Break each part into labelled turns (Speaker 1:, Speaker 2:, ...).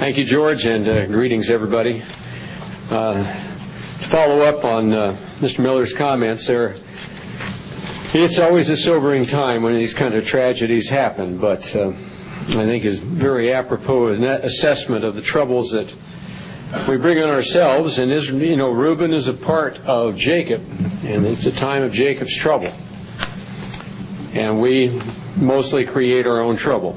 Speaker 1: Thank you, George, and greetings, everybody. To follow up on Mr. Miller's comments there, it's always a sobering time when these kind of tragedies happen, but I think is very apropos an assessment of the troubles that we bring on ourselves. And Reuben is a part of Jacob, and it's a time of Jacob's trouble. And we mostly create our own trouble.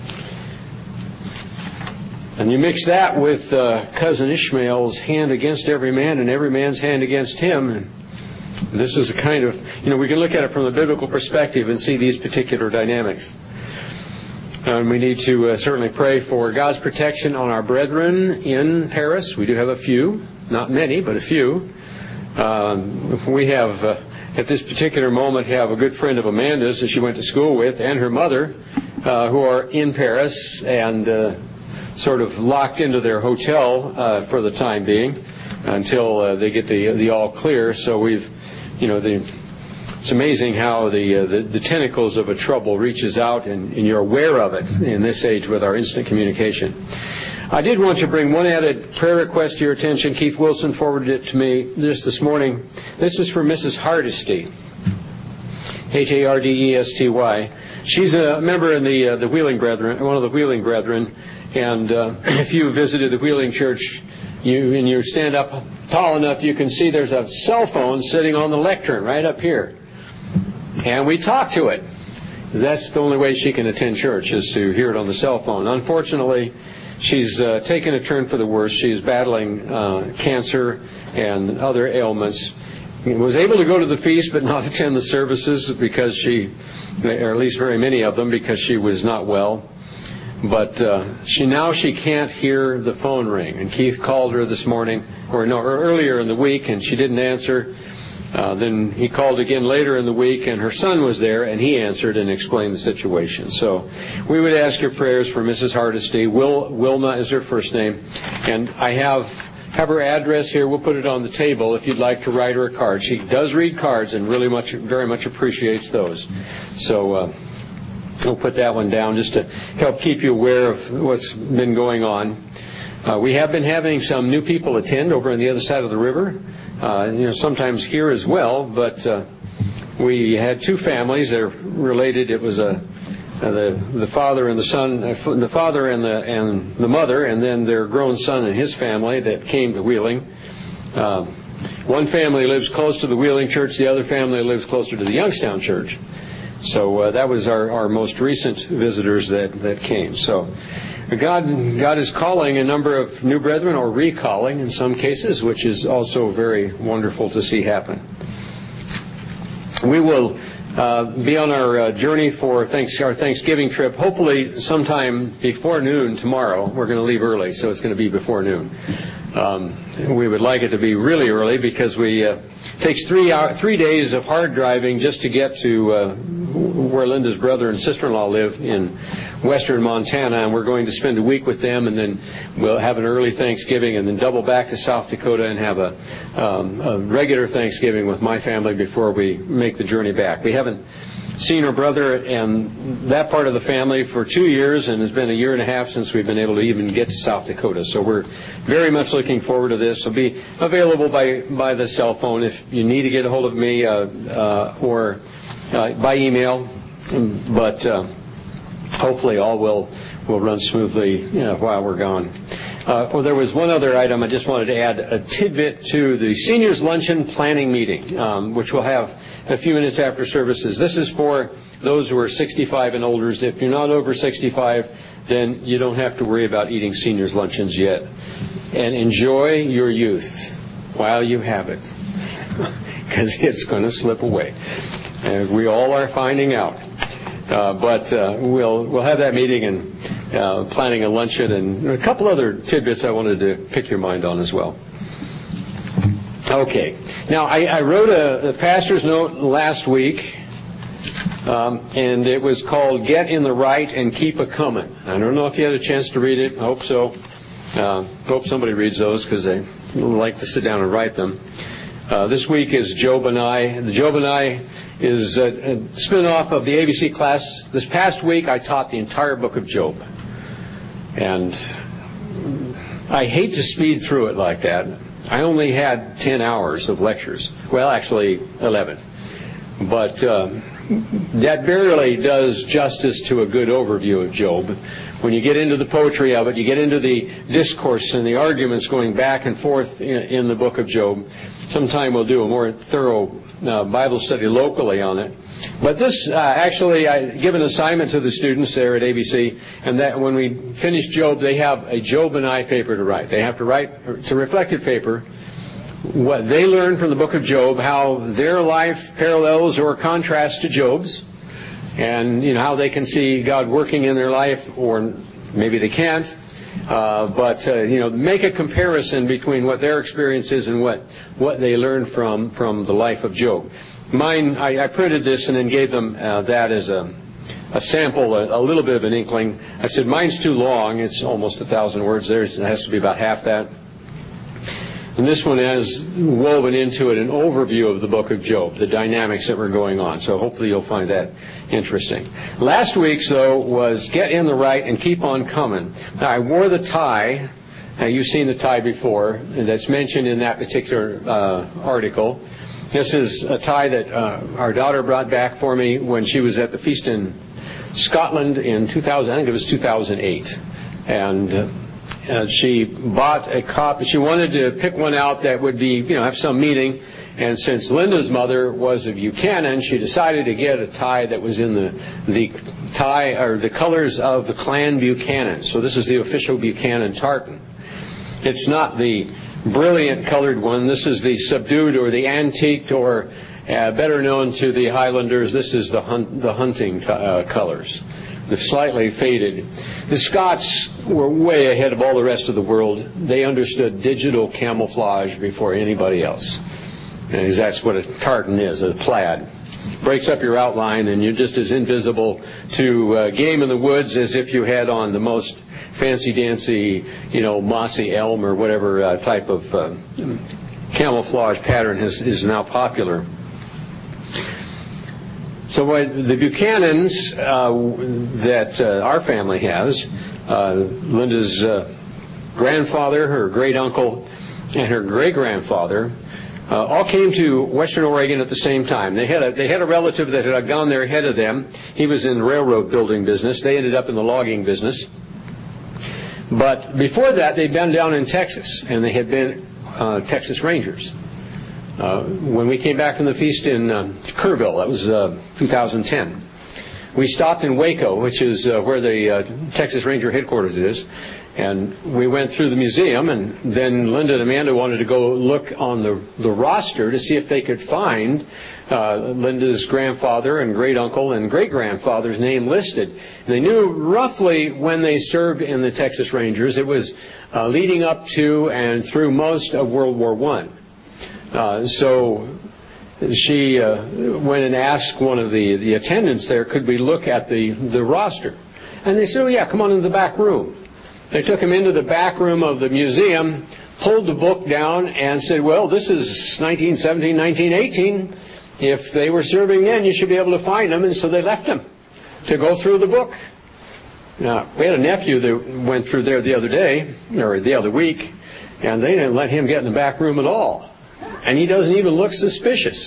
Speaker 1: And you mix that with cousin Ishmael's hand against every man and every man's hand against him. And this is a kind of, we can look at it from a biblical perspective and see these particular dynamics. And we need to certainly pray for God's protection on our brethren in Paris. We do have a few, not many, but a few. We have, at this particular moment, have a good friend of Amanda's that she went to school with and her mother who are in Paris and sort of locked into their hotel for the time being until they get the all clear. So it's amazing how the tentacles of a trouble reaches out, and you're aware of it in this age with our instant communication. I did want to bring one added prayer request to your attention. Keith Wilson forwarded it to me just this morning. This is for Mrs. Hardesty, Hardesty. She's a member in the Wheeling Brethren, one of the Wheeling Brethren. And if you visited the Wheeling Church, you stand up tall enough, you can see there's a cell phone sitting on the lectern right up here. And we talk to it. That's the only way she can attend church, is to hear it on the cell phone. Unfortunately, she's taken a turn for the worse. She's battling cancer and other ailments. Was able to go to the feast but not attend the services because she, or at least very many of them, because she was not well. But she can't hear the phone ring. And Keith called her this morning, or earlier in the week, and she didn't answer. Then he called again later in the week, and her son was there, and he answered and explained the situation. So we would ask your prayers for Mrs. Hardesty. Wilma is her first name, and I have her address here. We'll put it on the table if you'd like to write her a card. She does read cards and very much appreciates those. So we'll put that one down just to help keep you aware of what's been going on. We have been having some new people attend over on the other side of the river. Sometimes here as well, but we had two families. They're related. It was the father and the son, the father and the mother, and then their grown son and his family that came to Wheeling. One family lives close to the Wheeling Church. The other family lives closer to the Youngstown Church. So that was our most recent visitors that came. So God is calling a number of new brethren, or recalling in some cases, which is also very wonderful to see happen. We will be on our journey for our Thanksgiving trip, hopefully sometime before noon tomorrow. We're going to leave early, so it's going to be before noon. We would like it to be really early because it takes 3 days of hard driving just to get to where Linda's brother and sister-in-law live in western Montana, and we're going to spend a week with them, and then we'll have an early Thanksgiving and then double back to South Dakota and have a regular Thanksgiving with my family before we make the journey back. We haven't seen her brother and that part of the family for 2 years, and it's been a year and a half since we've been able to even get to South Dakota. So we're very much looking forward to this. It'll be available by the cell phone if you need to get a hold of me or by email. But hopefully all will run smoothly while we're gone. There was one other item I just wanted to add, a tidbit to the seniors luncheon planning meeting, which we'll have a few minutes after services. This is for those who are 65 and older. If you're not over 65, then you don't have to worry about eating seniors luncheons yet. And enjoy your youth while you have it, because it's going to slip away. And we all are finding out. But we'll have that meeting and planning a luncheon and a couple other tidbits I wanted to pick your mind on as well. Okay. Now, I wrote a pastor's note last week, and it was called Get in the Right and Keep a Comin'. I don't know if you had a chance to read it. I hope so. Hope somebody reads those because they like to sit down and write them. This week is Job and I. The Job and I is a spin-off of the ABC class. This past week I taught the entire book of Job. And I hate to speed through it like that. I only had 10 hours of lectures. Well, actually 11. But that barely does justice to a good overview of Job. When you get into the poetry of it, you get into the discourse and the arguments going back and forth in the book of Job. Sometime we'll do a more thorough Bible study locally on it. But this, actually, I give an assignment to the students there at ABC, and that when we finish Job, they have a Job and I paper to write. They have to write, it's a reflective paper, what they learned from the book of Job, how their life parallels or contrasts to Job's, and how they can see God working in their life, or maybe they can't. But make a comparison between what their experience is and what they learned from the life of Job. Mine, I printed this and then gave them that as a sample, a little bit of an inkling. I said, mine's too long. It's almost 1,000 words. Theirs has to be about half that. And this one has woven into it an overview of the book of Job, the dynamics that were going on. So hopefully you'll find that interesting. Last week's, though, was Get in the Right and Keep on Coming. Now, I wore the tie. Now, you've seen the tie before. That's mentioned in that particular article. This is a tie that our daughter brought back for me when she was at the feast in Scotland in 2000. I think it was 2008. And she bought a copy. She wanted to pick one out that would be, have some meaning. And since Linda's mother was a Buchanan, she decided to get a tie that was in the tie or the colors of the Clan Buchanan. So this is the official Buchanan tartan. It's not the brilliant colored one. This is the subdued or the antiqued, or better known to the Highlanders, this is the hunting colors. They're slightly faded. The Scots were way ahead of all the rest of the world. They understood digital camouflage before anybody else. And that's what a tartan is, a plaid. Breaks up your outline, and you're just as invisible to game in the woods as if you had on the most fancy-dancy, mossy elm or whatever type of camouflage pattern is now popular. So what the Buchanans that our family has, Linda's grandfather, her great-uncle, and her great-grandfather, all came to Western Oregon at the same time. They had a relative that had gone there ahead of them. He was in the railroad building business. They ended up in the logging business. But before that, they'd been down in Texas, and they had been Texas Rangers. When we came back from the feast in Kerrville, that was 2010, we stopped in Waco, which is where the Texas Ranger headquarters is, and we went through the museum, and then Linda and Amanda wanted to go look on the roster to see if they could find Linda's grandfather and great-uncle and great-grandfather's name listed. And they knew roughly when they served in the Texas Rangers. It was leading up to and through most of World War I. So she went and asked one of the attendants there, could we look at the roster? And they said, oh yeah, come on into the back room. They took him into the back room of the museum, pulled the book down, and said, well, this is 1917, 1918. If they were serving then, you should be able to find them. And so they left him to go through the book. Now, we had a nephew that went through there the other day, or the other week, and they didn't let him get in the back room at all. And he doesn't even look suspicious.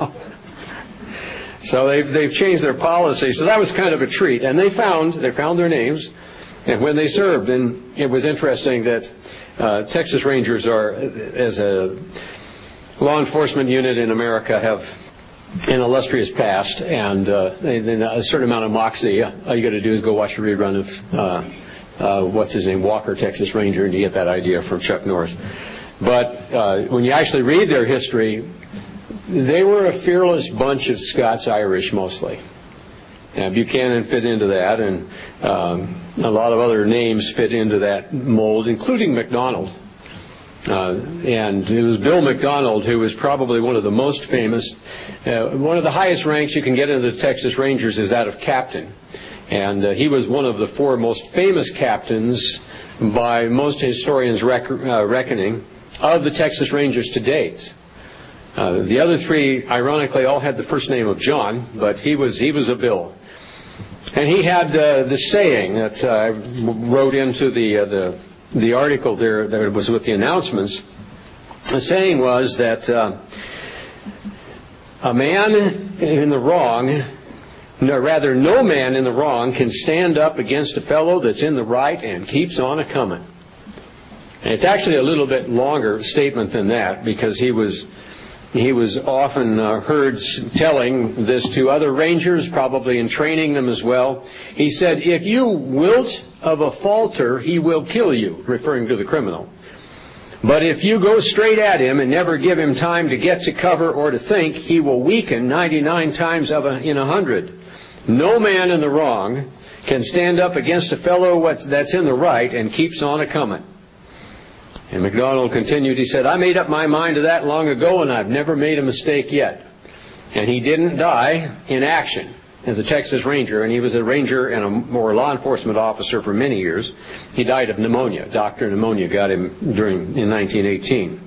Speaker 1: So they've changed their policy. So that was kind of a treat. And they found their names. And when they served, and it was interesting that Texas Rangers are, as a law enforcement unit in America, have an illustrious past, and a certain amount of moxie. All you got to do is go watch a rerun of what's his name, Walker, Texas Ranger, and you get that idea from Chuck Norris. But when you actually read their history, they were a fearless bunch of Scots-Irish mostly. Buchanan fit into that, and a lot of other names fit into that mold, including MacDonald. And it was Bill MacDonald who was probably one of the most famous. One of the highest ranks you can get into the Texas Rangers is that of captain. And he was one of the four most famous captains by most historians' reckoning of the Texas Rangers to date. The other three, ironically, all had the first name of John, but he was a Bill. And he had the saying that I wrote into the the article there that was with the announcements, the saying was that a man in the wrong, no man in the wrong can stand up against a fellow that's in the right and keeps on a-coming. And it's actually a little bit longer statement than that, because he was often heard telling this to other rangers, probably in training them as well. He said, "If you wilt of a falter, he will kill you," referring to the criminal. "But if you go straight at him and never give him time to get to cover or to think, he will weaken 99 times in 100. No man in the wrong can stand up against a fellow that's in the right and keeps on a-coming." And MacDonald continued, he said, "I made up my mind to that long ago, and I've never made a mistake yet." And he didn't die in action as a Texas Ranger, and he was a ranger and a law enforcement officer for many years. He died of pneumonia. Dr. Pneumonia got him in 1918.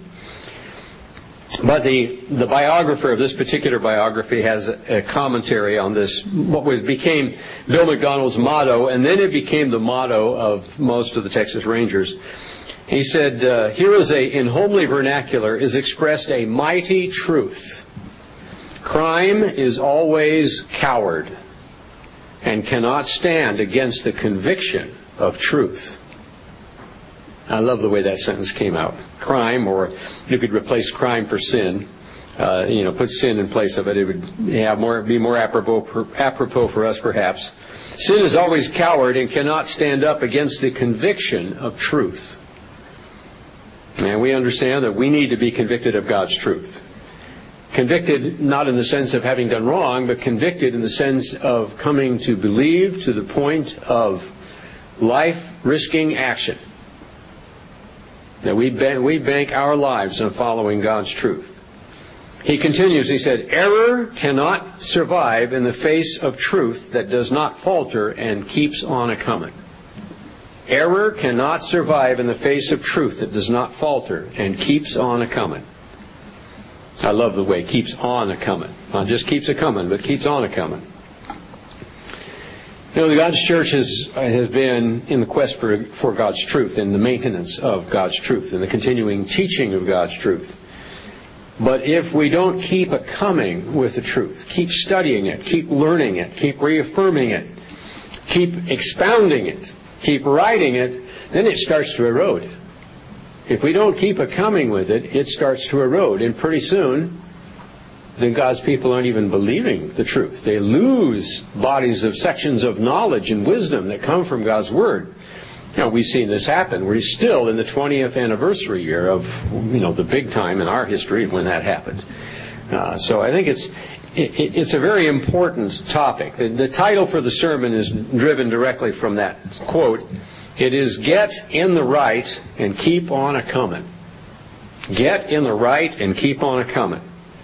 Speaker 1: But the biographer of this particular biography has a commentary on this, what became Bill MacDonald's motto, and then it became the motto of most of the Texas Rangers. He said, "Here is in homely vernacular is expressed a mighty truth. Crime is always coward and cannot stand against the conviction of truth." I love the way that sentence came out. Crime, or you could replace crime for sin. Put sin in place of it. It would be more apropos for us, perhaps. Sin is always coward and cannot stand up against the conviction of truth. And we understand that we need to be convicted of God's truth. Convicted not in the sense of having done wrong, but convicted in the sense of coming to believe to the point of life-risking action. That we bank our lives on following God's truth. He continues, he said, "Error cannot survive in the face of truth that does not falter and keeps on a-coming." Error cannot survive in the face of truth that does not falter and keeps on a-coming. I love the way keeps on a-coming. Not just keeps a-coming, but keeps on a-coming. The God's church has been in the quest for God's truth and the maintenance of God's truth and the continuing teaching of God's truth. But if we don't keep a-coming with the truth, keep studying it, keep learning it, keep reaffirming it, keep expounding it, keep writing it, then it starts to erode. If we don't keep a-coming with it, it starts to erode. And pretty soon, then God's people aren't even believing the truth. They lose bodies of sections of knowledge and wisdom that come from God's Word. We've seen this happen. We're still in the 20th anniversary year of, the big time in our history when that happened. So I think it's a very important topic. The title for the sermon is driven directly from that quote. It is "Get in the right and keep on a-coming." Get in the right and keep on a-coming.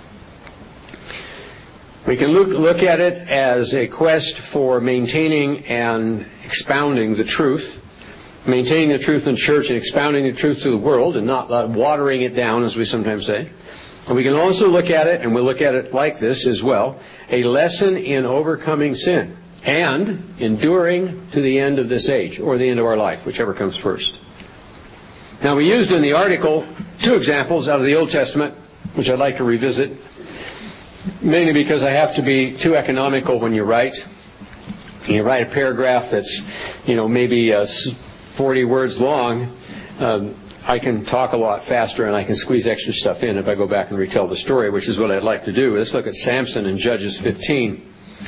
Speaker 1: We can look at it as a quest for maintaining and expounding the truth, maintaining the truth in church and expounding the truth to the world and not watering it down, as we sometimes say. And we can also look at it, and we'll look at it like this as well, a lesson in overcoming sin and enduring to the end of this age, or the end of our life, whichever comes first. Now, we used in the article 2 examples out of the Old Testament, which I'd like to revisit, mainly because I have to be too economical when you write. You write a paragraph that's, maybe 40 words long. I can talk a lot faster and I can squeeze extra stuff in if I go back and retell the story, which is what I'd like to do. Let's look at Samson in Judges 15.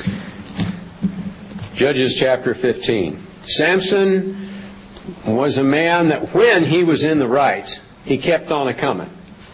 Speaker 1: Judges chapter 15. Samson was a man that when he was in the right, he kept on a-coming.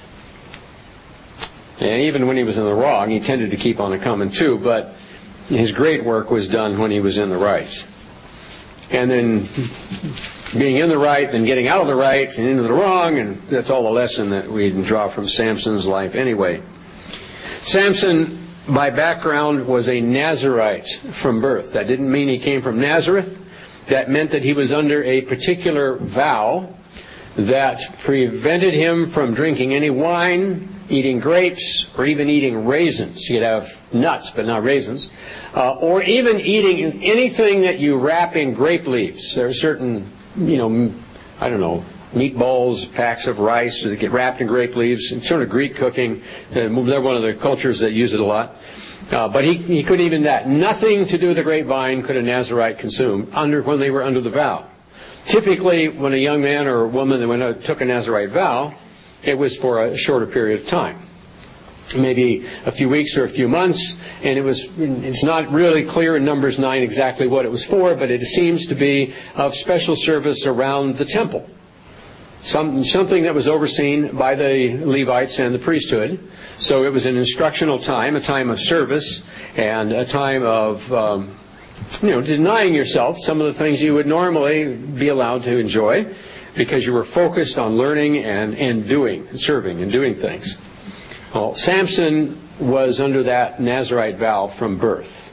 Speaker 1: And even when he was in the wrong, he tended to keep on a-coming too, but his great work was done when he was in the right. And then being in the right, then getting out of the right and into the wrong, and that's all the lesson that we draw from Samson's life anyway. Samson, by background, was a Nazirite from birth. That didn't mean he came from Nazareth. That meant that he was under a particular vow that prevented him from drinking any wine, eating grapes, or even eating raisins. You could have nuts, but not raisins. Or even eating anything that you wrap in grape leaves. There are certain, meatballs, packs of rice that get wrapped in grape leaves, and sort of Greek cooking. They're one of the cultures that use it a lot. But he couldn't even that. Nothing to do with the grapevine could a Nazirite consume when they were under the vow. Typically, when a young man or a woman took a Nazirite vow, it was for a shorter period of time. Maybe a few weeks or a few months, and it's not really clear in Numbers 9 exactly what it was for, but it seems to be of special service around the temple. Something that was overseen by the Levites and the priesthood. So it was an instructional time, a time of service, and a time of denying yourself some of the things you would normally be allowed to enjoy, because you were focused on learning and serving and doing things. Well, Samson was under that Nazirite vow from birth.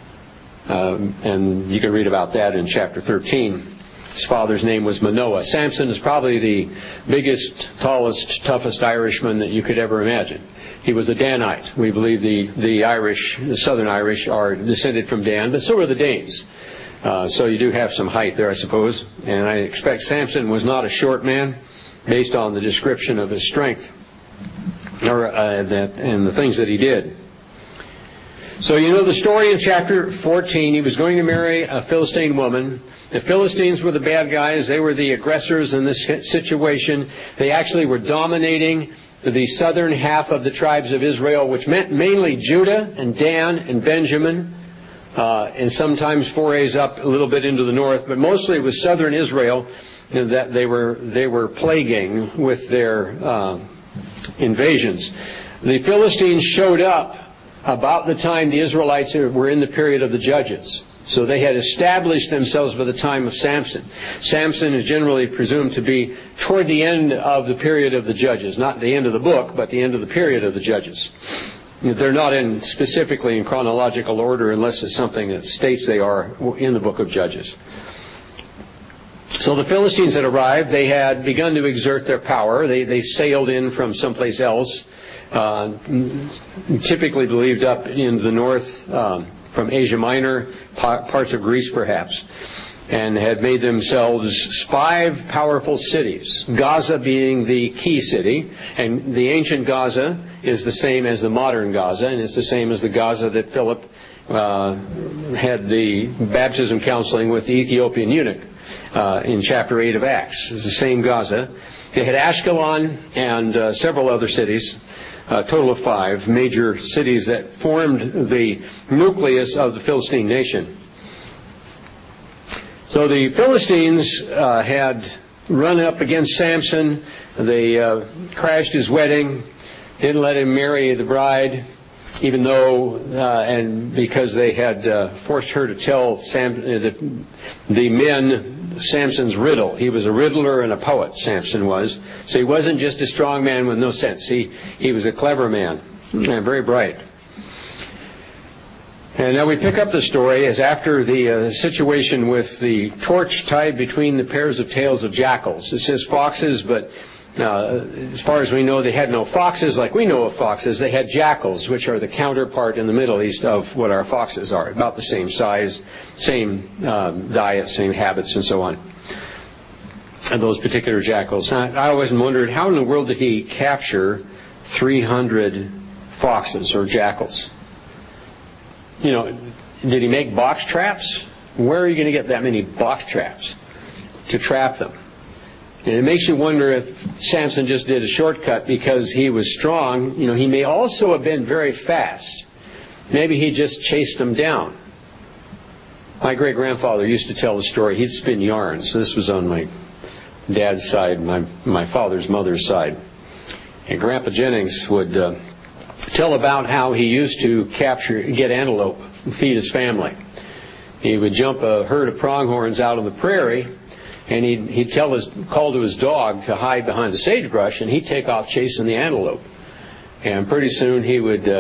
Speaker 1: And you can read about that in chapter 13. His father's name was Manoah. Samson is probably the biggest, tallest, toughest Irishman that you could ever imagine. He was a Danite. We believe the Southern Irish are descended from Dan, but so are the Danes. So you do have some height there, I suppose. And I expect Samson was not a short man, based on the description of his strength and the things that he did. So you know the story in chapter 14. He was going to marry a Philistine woman. The Philistines were the bad guys. They were the aggressors in this situation. They actually were dominating the southern half of the tribes of Israel, which meant mainly Judah and Dan and Benjamin, and sometimes forays up a little bit into the north, but mostly it was southern Israel that they were plaguing with their invasions. The Philistines showed up about the time the Israelites were in the period of the Judges. So they had established themselves by the time of Samson. Samson is generally presumed to be toward the end of the period of the Judges. Not the end of the book, but the end of the period of the Judges. They're not specifically in chronological order unless it's something that states they are in the book of Judges. So the Philistines had arrived. They had begun to exert their power. They sailed in from someplace else, typically believed up in the north, from Asia Minor, parts of Greece perhaps, and had made themselves 5 powerful cities, Gaza being the key city. And the ancient Gaza is the same as the modern Gaza, and it's the same as the Gaza that Philip had the baptism counseling with the Ethiopian eunuch in chapter 8 of Acts. It's the same Gaza. They had Ashkelon and several other cities. A total of 5 major cities that formed the nucleus of the Philistine nation. So the Philistines had run up against Samson. They crashed his wedding, didn't let him marry the bride, even though, and because they had forced her to tell the men Samson's riddle. He was a riddler and a poet, Samson was. So he wasn't just a strong man with no sense. He was a clever man, and very bright. And now we pick up the story as after the situation with the torch tied between the pairs of tails of jackals. It says foxes, but as far as we know, they had no foxes like we know of foxes. They had jackals, which are the counterpart in the Middle East of what our foxes are, about the same size, same diet, same habits, and so on. And those particular jackals. I always wondered, how in the world did he capture 300 foxes or jackals? Did he make box traps? Where are you going to get that many box traps to trap them? And it makes you wonder if Samson just did a shortcut because he was strong. He may also have been very fast. Maybe he just chased them down. My great-grandfather used to tell the story. He'd spin yarns. This was on my dad's side, my father's mother's side. And Grandpa Jennings would tell about how he used to get antelope and feed his family. He would jump a herd of pronghorns out on the prairie, and he'd call to his dog to hide behind the sagebrush, and he'd take off chasing the antelope. And pretty soon he would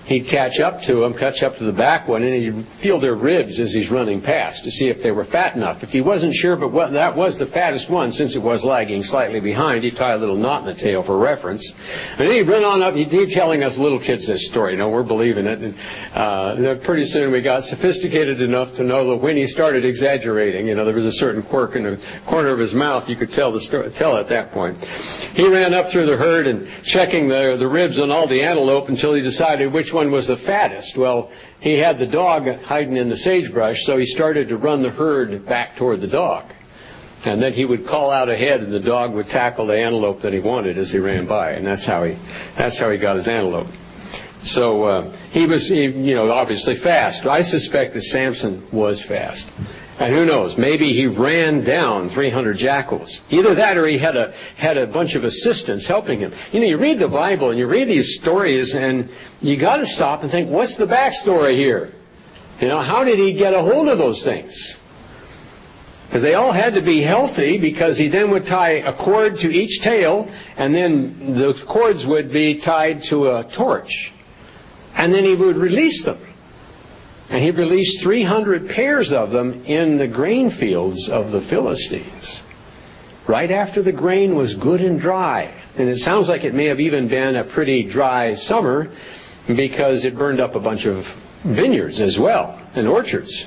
Speaker 1: he'd catch up to the back one, and he'd feel their ribs as he's running past to see if they were fat enough. If he wasn't sure, but that was the fattest one, since it was lagging slightly behind, he'd tie a little knot in the tail for reference. And then he'd run on up, he'd telling us little kids this story. We're believing it. And pretty soon we got sophisticated enough to know that when he started exaggerating, there was a certain quirk in the corner of his mouth. You could tell at that point. He ran up through the herd and checking the ribs on all the antelope until he decided which one was the fattest. Well, he had the dog hiding in the sagebrush, so he started to run the herd back toward the dog. And then he would call out ahead, and the dog would tackle the antelope that he wanted as he ran by, and that's how he got his antelope. So he was obviously fast. I suspect that Samson was fast. And who knows, maybe he ran down 300 jackals. Either that or he had a bunch of assistants helping him. You read the Bible and you read these stories and you got to stop and think, what's the backstory here? How did he get a hold of those things? Because they all had to be healthy, because he then would tie a cord to each tail, and then the cords would be tied to a torch. And then he would release them. And he released 300 pairs of them in the grain fields of the Philistines, right after the grain was good and dry. And it sounds like it may have even been a pretty dry summer, because it burned up a bunch of vineyards as well, and orchards.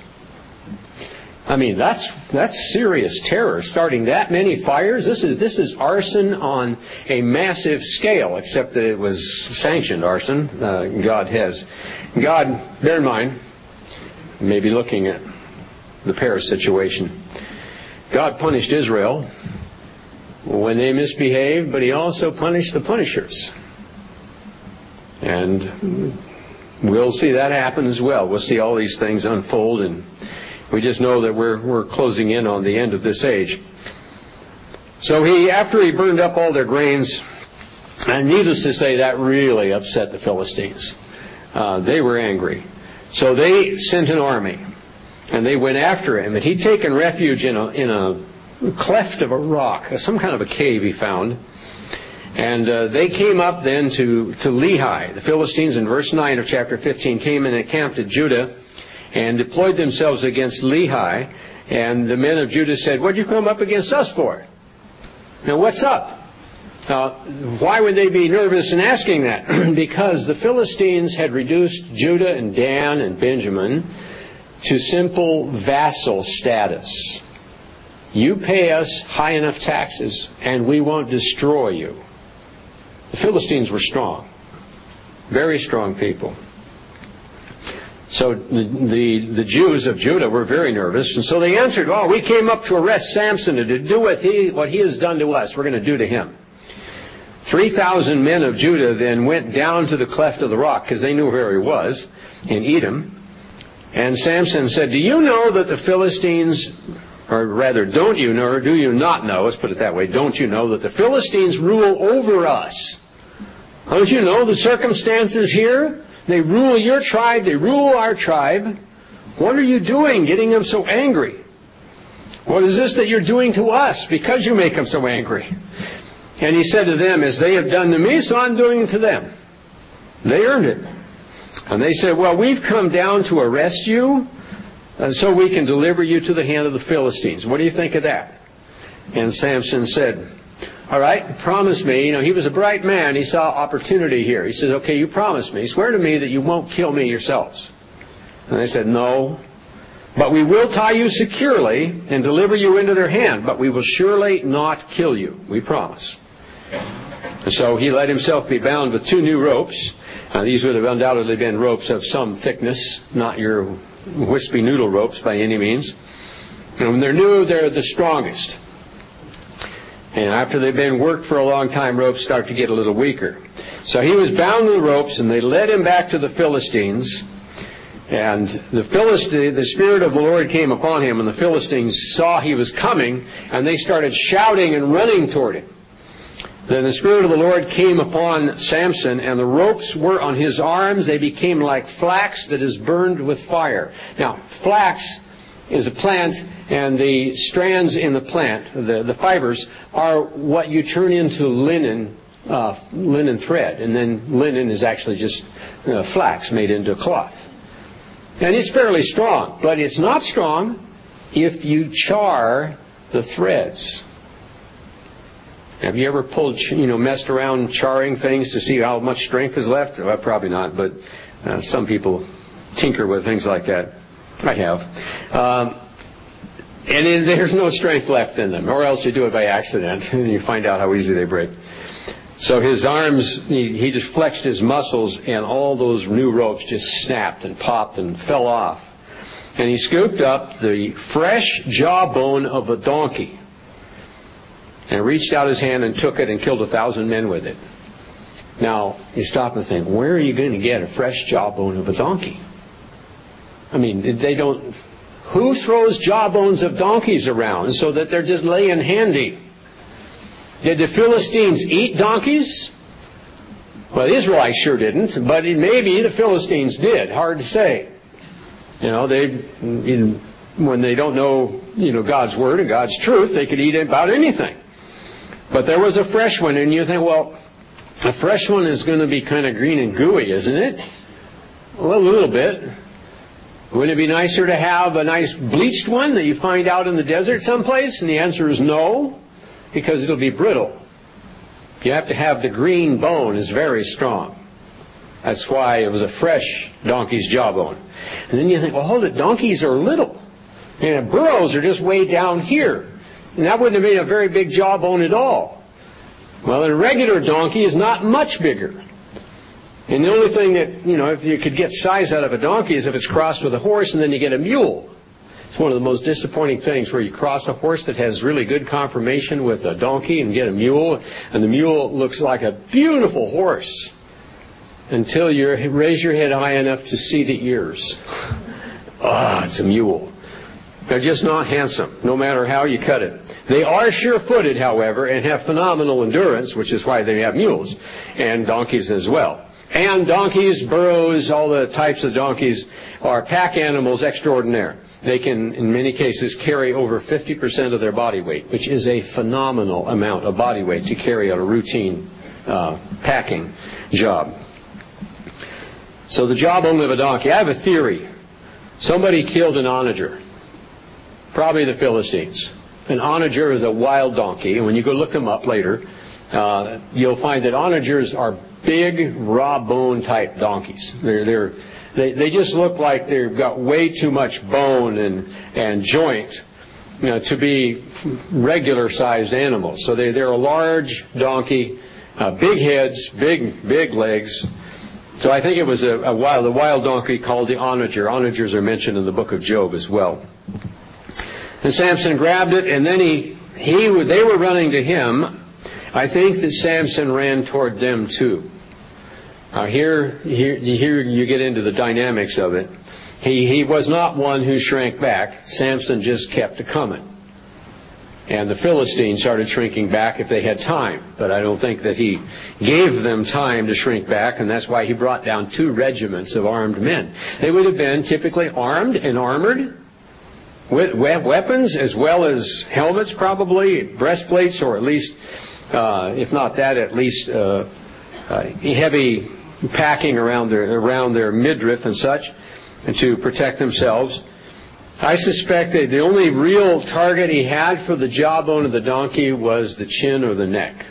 Speaker 1: That's serious terror, starting that many fires. This is arson on a massive scale, except that it was sanctioned arson. God, bear in mind, maybe looking at the Paris situation. God punished Israel when they misbehaved, but he also punished the punishers. And we'll see that happen as well. We'll see all these things unfold, and we just know that we're closing in on the end of this age. So after he burned up all their grains, and needless to say, that really upset the Philistines. They were angry. So they sent an army, and they went after him. And he'd taken refuge in a cleft of a rock, some kind of a cave he found. And they came up then to Lehi. The Philistines, in verse 9 of chapter 15, came and encamped at Judah and deployed themselves against Lehi. And the men of Judah said, "What'd you come up against us for? Now, what's up?" Why would they be nervous in asking that? Because the Philistines had reduced Judah and Dan and Benjamin to simple vassal status. You pay us high enough taxes and we won't destroy you. The Philistines were strong, very strong people. So the Jews of Judah were very nervous, and so they answered, "We came up to arrest Samson and to do what he has done to us, we're going to do to him." 3,000 men of Judah then went down to the cleft of the rock, because they knew where he was, in Edom. And Samson said, "Do you know that the Philistines, or rather, don't you know, or do you not know, let's put it that way, don't you know that the Philistines rule over us? Don't you know the circumstances here? They rule your tribe, they rule our tribe. What are you doing, getting them so angry? What is this that you're doing to us because you make them so angry?" And he said to them, "As they have done to me, so I'm doing it to them. They earned it." And they said, "Well, we've come down to arrest you, so we can deliver you to the hand of the Philistines. What do you think of that?" And Samson said, "All right, promise me." He was a bright man. He saw opportunity here. He says, "Okay, you promise me. Swear to me that you won't kill me yourselves." And they said, "No. But we will tie you securely and deliver you into their hand, but we will surely not kill you. We promise." And so he let himself be bound with 2 new ropes. These would have undoubtedly been ropes of some thickness, not your wispy noodle ropes by any means. And when they're new, they're the strongest. And after they've been worked for a long time, ropes start to get a little weaker. So he was bound with ropes, and they led him back to the Philistines. And the Spirit of the Lord came upon him, and the Philistines saw he was coming, and they started shouting and running toward him. Then the Spirit of the Lord came upon Samson, and the ropes were on his arms. They became like flax that is burned with fire. Now, flax is a plant, and the strands in the plant, the fibers, are what you turn into linen linen thread, and then linen is actually just flax made into cloth. And it's fairly strong, but it's not strong if you char the threads. Have you ever messed around charring things to see how much strength is left? Well, probably not, but some people tinker with things like that. I have. And then there's no strength left in them, or else you do it by accident, and you find out how easy they break. So his arms, he just flexed his muscles, and all those new ropes just snapped and popped and fell off. And he scooped up the fresh jawbone of a donkey, and reached out his hand and took it and killed 1,000 men with it. Now, you stop and think, where are you going to get a fresh jawbone of a donkey? I mean, who throws jawbones of donkeys around so that they're just laying handy? Did the Philistines eat donkeys? Well, the Israelites sure didn't, but maybe the Philistines did. Hard to say. When they don't know, God's Word and God's truth, they could eat about anything. But there was a fresh one, and you think, well, a fresh one is going to be kind of green and gooey, isn't it? Well, a little bit. Wouldn't it be nicer to have a nice bleached one that you find out in the desert someplace? And the answer is no, because it'll be brittle. You have to have the green bone is very strong. That's why it was a fresh donkey's jawbone. And then you think, well, hold it, donkeys are little. And burros are just way down here. And that wouldn't have been a very big jawbone at all. Well, a regular donkey is not much bigger. And the only thing that, if you could get size out of a donkey is if it's crossed with a horse and then you get a mule. It's one of the most disappointing things where you cross a horse that has really good conformation with a donkey and get a mule, and the mule looks like a beautiful horse until you raise your head high enough to see the ears. It's a mule. They're just not handsome, no matter how you cut it. They are sure-footed, however, and have phenomenal endurance, which is why they have mules, and donkeys as well. And donkeys, burros, all the types of donkeys are pack animals extraordinaire. They can, in many cases, carry over 50% of their body weight, which is a phenomenal amount of body weight to carry on a routine packing job. So the jawbone of a donkey. I have a theory. Somebody killed an onager. Probably the Philistines. An onager is a wild donkey, and when you go look them up later, you'll find that onagers are big, raw bone type donkeys. They just look like they've got way too much bone and joint, to be regular sized animals. So they're a large donkey, big heads, big legs. So I think it was a wild donkey called the onager. Onagers are mentioned in the book of Job as well. And Samson grabbed it, and then they were running to him. I think that Samson ran toward them too. Here you get into the dynamics of it. He was not one who shrank back. Samson just kept a-coming. And the Philistines started shrinking back if they had time. But I don't think that he gave them time to shrink back, and that's why he brought down 2 regiments of armed men. They would have been typically armed and armored with weapons as well as helmets, probably, breastplates, or at least, if not that, at least heavy packing around their midriff and such, and to protect themselves. I suspect that the only real target he had for the jawbone of the donkey was the chin or the neck.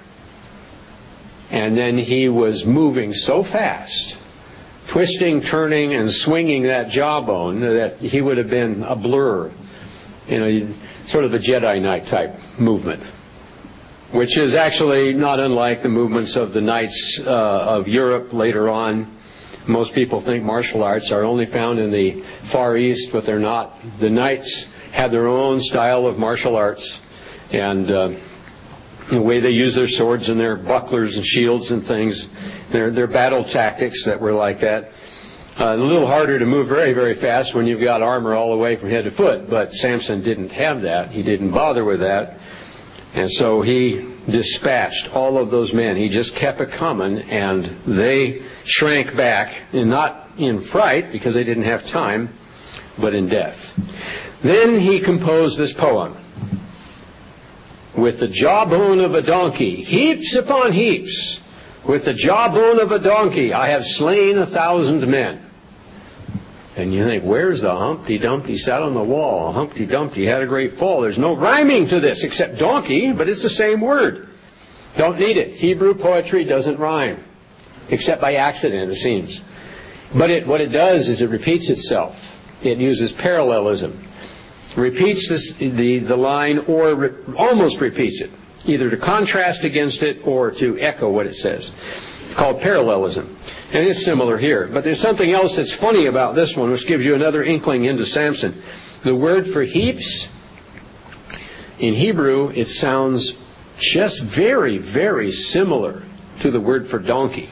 Speaker 1: And then he was moving so fast, twisting, turning, and swinging that jawbone, that he would have been a blur. Sort of a Jedi Knight type movement, which is actually not unlike the movements of the knights of Europe later on. Most people think martial arts are only found in the Far East, but they're not. The knights had their own style of martial arts, and the way they use their swords and their bucklers and shields and things, their battle tactics that were like that. A little harder to move very, very fast when you've got armor all the way from head to foot, but Samson didn't have that. He didn't bother with that. And so he dispatched all of those men. He just kept a-coming, and they shrank back, and not in fright because they didn't have time, but in death. Then he composed this poem. with the jawbone of a donkey, heaps upon heaps. With the jawbone of a donkey, I have slain 1,000 men. And you think, where's the Humpty Dumpty sat on the wall? Humpty Dumpty had a great fall. There's no rhyming to this except donkey, but it's the same word. Don't need it. Hebrew poetry doesn't rhyme, except by accident, it seems. But what it does is it repeats itself. It uses parallelism. Repeats the line or almost repeats it, either to contrast against it or to echo what it says. It's called parallelism. And it's similar here. But there's something else that's funny about this one, which gives you another inkling into Samson. The word for heaps, in Hebrew, it sounds just very, very similar to the word for donkey.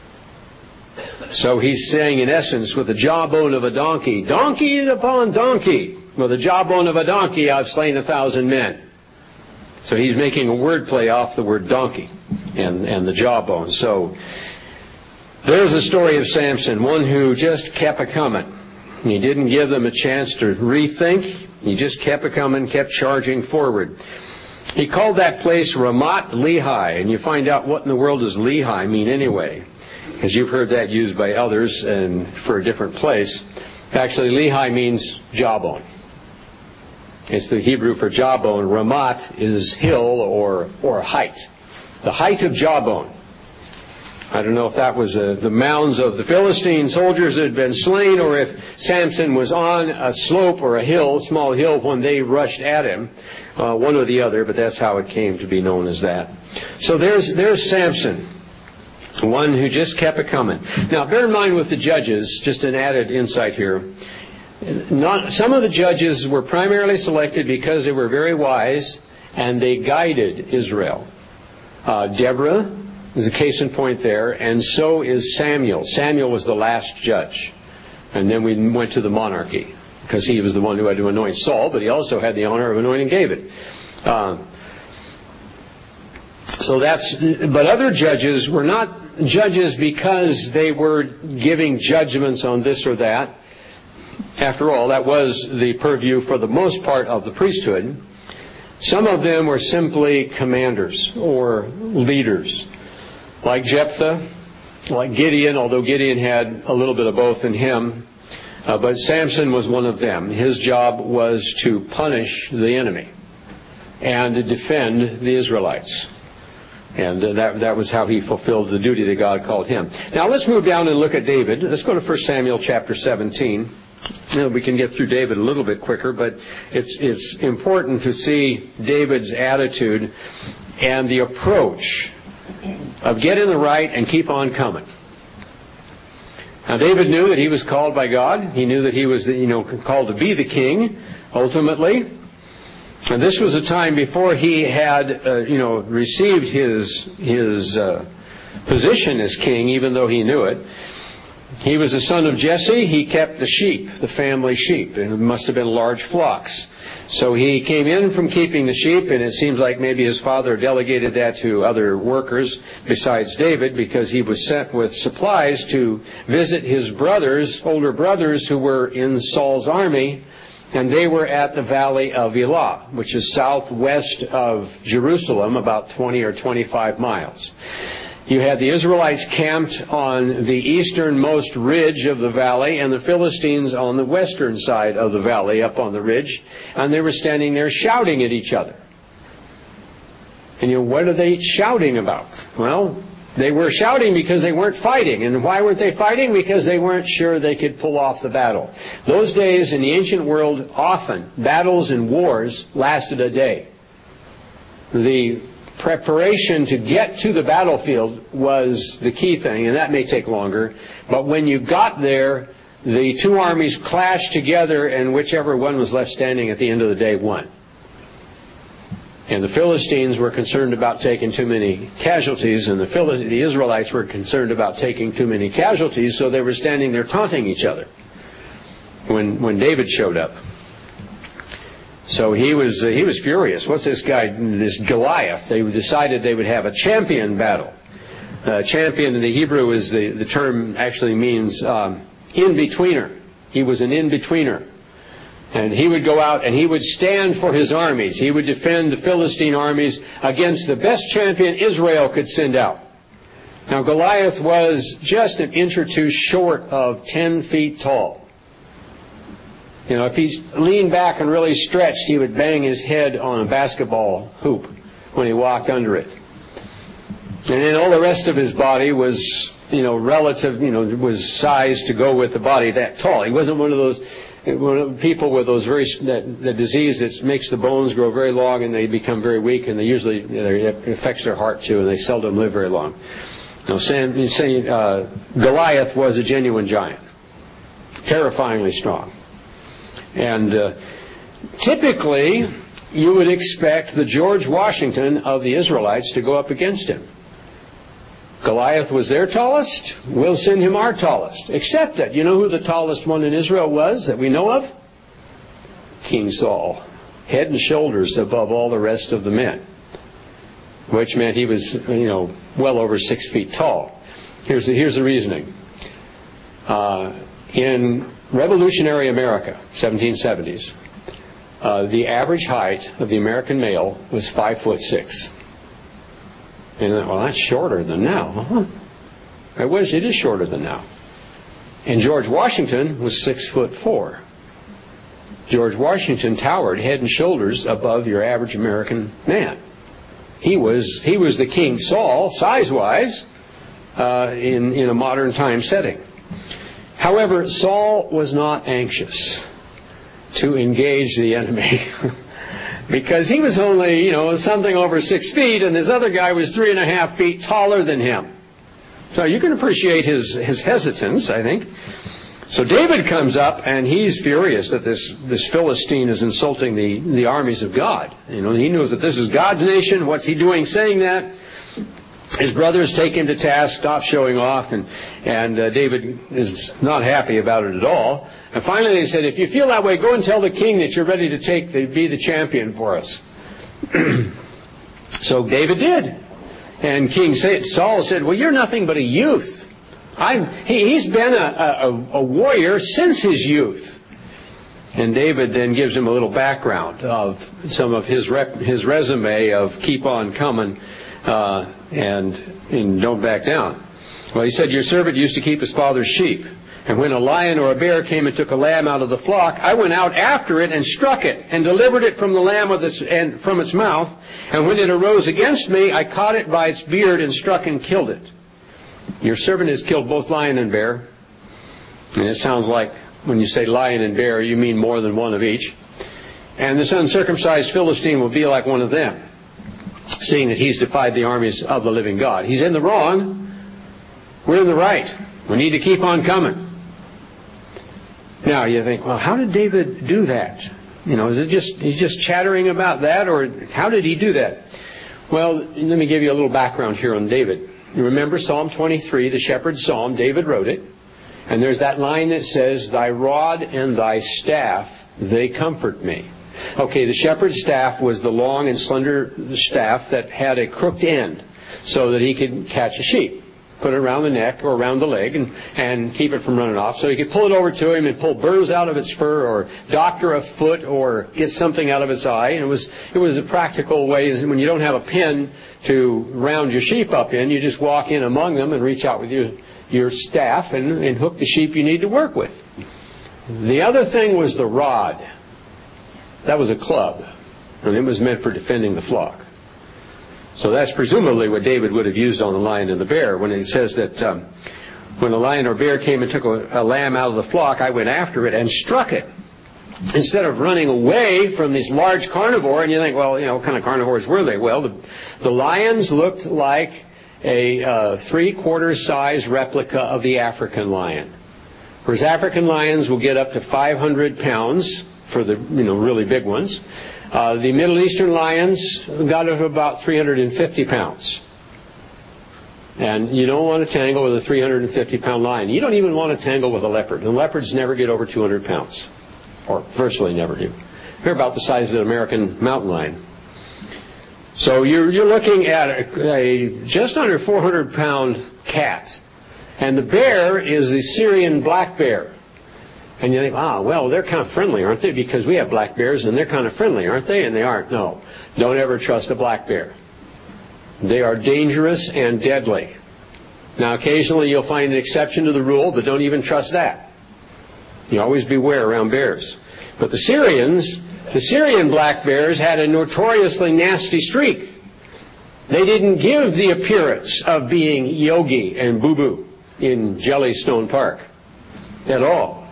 Speaker 1: So he's saying, in essence, with the jawbone of a donkey, donkey upon donkey. With the jawbone of a donkey, I've slain 1,000 men. So he's making a wordplay off the word donkey and the jawbone. So there's the story of Samson, one who just kept a coming. He didn't give them a chance to rethink. He just kept a coming, kept charging forward. He called that place Ramoth Lehi, and you find out what in the world does Lehi mean anyway, because you've heard that used by others and for a different place. Actually, Lehi means jawbone. It's the Hebrew for jawbone. Ramoth is hill or height. The height of jawbone. I don't know if that was the mounds of the Philistine soldiers that had been slain, or if Samson was on a slope or a hill, small hill, when they rushed at him. One or the other, but that's how it came to be known as that. So there's Samson, one who just kept it coming. Now, bear in mind with the judges, just an added insight here. Some of the judges were primarily selected because they were very wise and they guided Israel. Deborah is a case in point there, and so is Samuel. Samuel was the last judge. And then we went to the monarchy, because he was the one who had to anoint Saul, but he also had the honor of anointing David. But other judges were not judges because they were giving judgments on this or that. After all, that was the purview for the most part of the priesthood. Some of them were simply commanders or leaders, like Jephthah, like Gideon, although Gideon had a little bit of both in him. But Samson was one of them. His job was to punish the enemy and to defend the Israelites. And that was how he fulfilled the duty that God called him. Now let's move down and look at David. Let's go to 1 Samuel chapter 17. We can get through David a little bit quicker, but it's important to see David's attitude and the approach of get in the right and keep on coming. Now, David knew that he was called by God. He knew that he was, called to be the king, ultimately. And this was a time before he had, received his position as king, even though he knew it. He was the son of Jesse. He kept the sheep, the family sheep, and it must have been large flocks. So he came in from keeping the sheep, and it seems like maybe his father delegated that to other workers besides David, because he was sent with supplies to visit his brothers, older brothers, who were in Saul's army, and they were at the valley of Elah, which is southwest of Jerusalem, about 20 or 25 miles. You had the Israelites camped on the easternmost ridge of the valley, and the Philistines on the western side of the valley up on the ridge, and they were standing there shouting at each other. And what are they shouting about? Well, they were shouting because they weren't fighting. And why weren't they fighting? Because they weren't sure they could pull off the battle. Those days in the ancient world, often battles and wars lasted a day. The preparation to get to the battlefield was the key thing, and that may take longer. But when you got there, the two armies clashed together, and whichever one was left standing at the end of the day won. And the Philistines were concerned about taking too many casualties, and the Israelites were concerned about taking too many casualties, so they were standing there taunting each other when David showed up. So he was furious. What's this guy, this Goliath? They decided they would have a champion battle. Champion in the Hebrew is the term actually means in-betweener. He was an in-betweener. And he would go out and he would stand for his armies. He would defend the Philistine armies against the best champion Israel could send out. Now, Goliath was just an inch or two short of 10 feet tall. You know, if he leaned back and really stretched, he would bang his head on a basketball hoop when he walked under it. And then all the rest of his body was, was sized to go with the body that tall. He wasn't one of those people with those the disease that makes the bones grow very long and they become very weak, and it affects their heart too, and they seldom live very long. Now, Goliath was a genuine giant, terrifyingly strong. And typically, you would expect the George Washington of the Israelites to go up against him. Goliath was their tallest. We'll send him our tallest. Except that, you know who the tallest one in Israel was that we know of? King Saul. Head and shoulders above all the rest of the men. Which meant he was, well over 6 feet tall. Here's the reasoning. In Revolutionary America, 1770s, the average height of the American male was 5'6". And well, that's shorter than now, huh? It is shorter than now. And George Washington was 6'4". George Washington towered head and shoulders above your average American man. He was the King Saul, size-wise, in a modern time setting. However, Saul was not anxious to engage the enemy because he was only, something over 6 feet, and this other guy was 3.5 feet taller than him. So you can appreciate his hesitance, I think. So David comes up, and he's furious that this Philistine is insulting the armies of God. He knows that this is God's nation. What's he doing saying that? His brothers take him to task, stop showing off, and David is not happy about it at all. And finally they said, if you feel that way, go and tell the king that you're ready to be the champion for us. So David did. And King Saul said, well, you're nothing but a youth. He's been a warrior since his youth. And David then gives him a little background of some of his resume of keep on coming and don't back down. Well, he said, your servant used to keep his father's sheep. And when a lion or a bear came and took a lamb out of the flock, I went out after it and struck it and delivered it from the lamb and from its mouth. And when it arose against me, I caught it by its beard and struck and killed it. Your servant has killed both lion and bear. And it sounds like when you say lion and bear, you mean more than one of each. And this uncircumcised Philistine will be like one of them, seeing that he's defied the armies of the living God. He's in the wrong. We're in the right. We need to keep on coming. Now you think, well, how did David do that? Is it he's just chattering about that, or how did he do that? Well, let me give you a little background here on David. You remember Psalm 23, the shepherd's psalm. David wrote it. And there's that line that says, thy rod and thy staff, they comfort me. Okay, the shepherd's staff was the long and slender staff that had a crooked end so that he could catch a sheep. Put it around the neck or around the leg and keep it from running off. So he could pull it over to him and pull burrs out of its fur or doctor a foot or get something out of its eye. And it was a practical way. When you don't have a pen to round your sheep up in, you just walk in among them and reach out with your staff and hook the sheep you need to work with. The other thing was the rod. That was a club, and it was meant for defending the flock. So that's presumably what David would have used on the lion and the bear when it says that when a lion or bear came and took a lamb out of the flock, I went after it and struck it. Instead of running away from this large carnivore, and you think, well, what kind of carnivores were they? Well, the lions looked like a 3/4 size replica of the African lion. Whereas African lions will get up to 500 pounds for the really big ones. The Middle Eastern lions got up to about 350 pounds. And you don't want to tangle with a 350-pound lion. You don't even want to tangle with a leopard. And leopards never get over 200 pounds. Or virtually never do. They're about the size of an American mountain lion. So you're looking at a just under 400-pound cat. And the bear is the Syrian black bear. And you think, well, they're kind of friendly, aren't they? Because we have black bears, and they're kind of friendly, aren't they? And they aren't. No. Don't ever trust a black bear. They are dangerous and deadly. Now, occasionally you'll find an exception to the rule, but don't even trust that. You always beware around bears. But the Syrian black bears had a notoriously nasty streak. They didn't give the appearance of being Yogi and Boo Boo in Jellystone Park at all.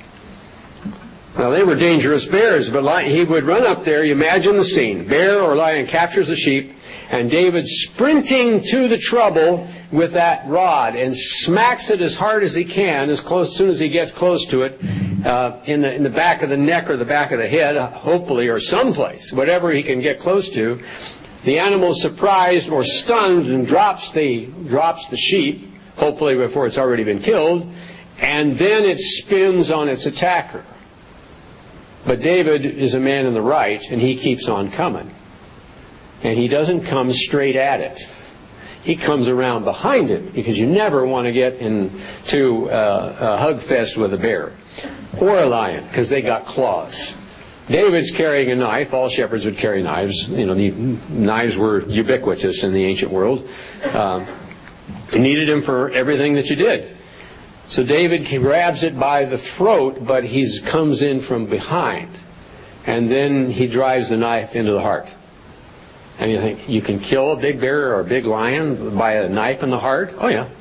Speaker 1: Now, they were dangerous bears, but he would run up there. You imagine the scene. Bear or lion captures the sheep, and David sprinting to the trouble with that rod and smacks it as hard as he can, as soon as he gets close to it, in the back of the neck or the back of the head, hopefully, or someplace, whatever he can get close to. The animal is surprised or stunned and drops the sheep, hopefully before it's already been killed, and then it spins on its attacker. But David is a man in the right, and he keeps on coming. And he doesn't come straight at it. He comes around behind it, because you never want to get into a hug fest with a bear or a lion, because they got claws. David's carrying a knife. All shepherds would carry knives. Knives were ubiquitous in the ancient world. You needed them for everything that you did. So David grabs it by the throat, but he comes in from behind. And then he drives the knife into the heart. And you think, you can kill a big bear or a big lion by a knife in the heart? Oh, yeah.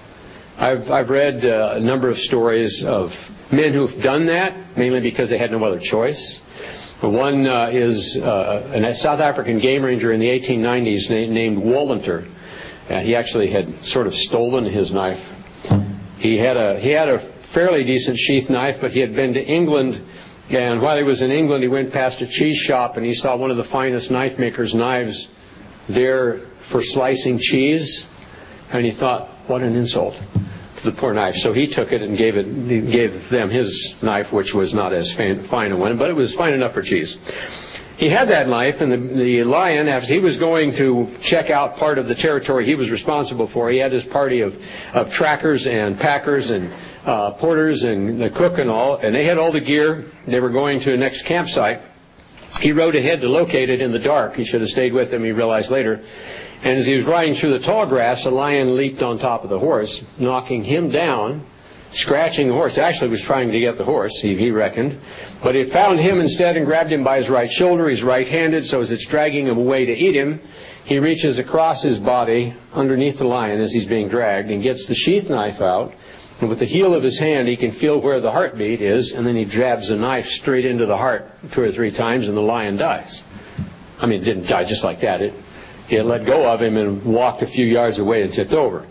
Speaker 1: I've read a number of stories of men who've done that, mainly because they had no other choice. One is a South African game ranger in the 1890s named Wallinter. He actually had sort of stolen his knife. He had a fairly decent sheath knife, but he had been to England, and while he was in England, he went past a cheese shop, and he saw one of the finest knife makers' knives there for slicing cheese, and he thought, what an insult to the poor knife. So he took it and gave them his knife, which was not as fine a one, but it was fine enough for cheese. He had that knife, and the lion, as he was going to check out part of the territory he was responsible for, he had his party of trackers and packers and porters and the cook and all, and they had all the gear. They were going to the next campsite. He rode ahead to locate it in the dark. He should have stayed with them, he realized later. And as he was riding through the tall grass, a lion leaped on top of the horse, knocking him down, scratching the horse. Actually was trying to get the horse, he reckoned. But it found him instead and grabbed him by his right shoulder. He's right-handed, so as it's dragging him away to eat him, he reaches across his body underneath the lion as he's being dragged and gets the sheath knife out. And with the heel of his hand, he can feel where the heartbeat is, and then he jabs the knife straight into the heart 2 or 3 times, and the lion dies. I mean, it didn't die just like that. It let go of him and walked a few yards away and tipped over.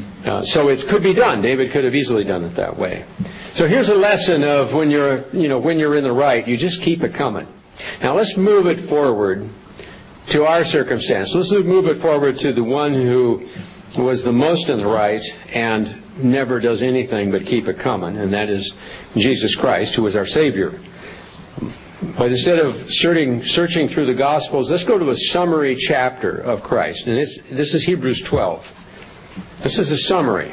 Speaker 1: So it could be done. David could have easily done it that way. So here's a lesson of when you're in the right, you just keep it coming. Now let's move it forward to our circumstance. Let's move it forward to the one who was the most in the right and never does anything but keep it coming, and that is Jesus Christ, who is our Savior. But instead of searching through the Gospels, let's go to a summary chapter of Christ. And this is Hebrews 12. This is a summary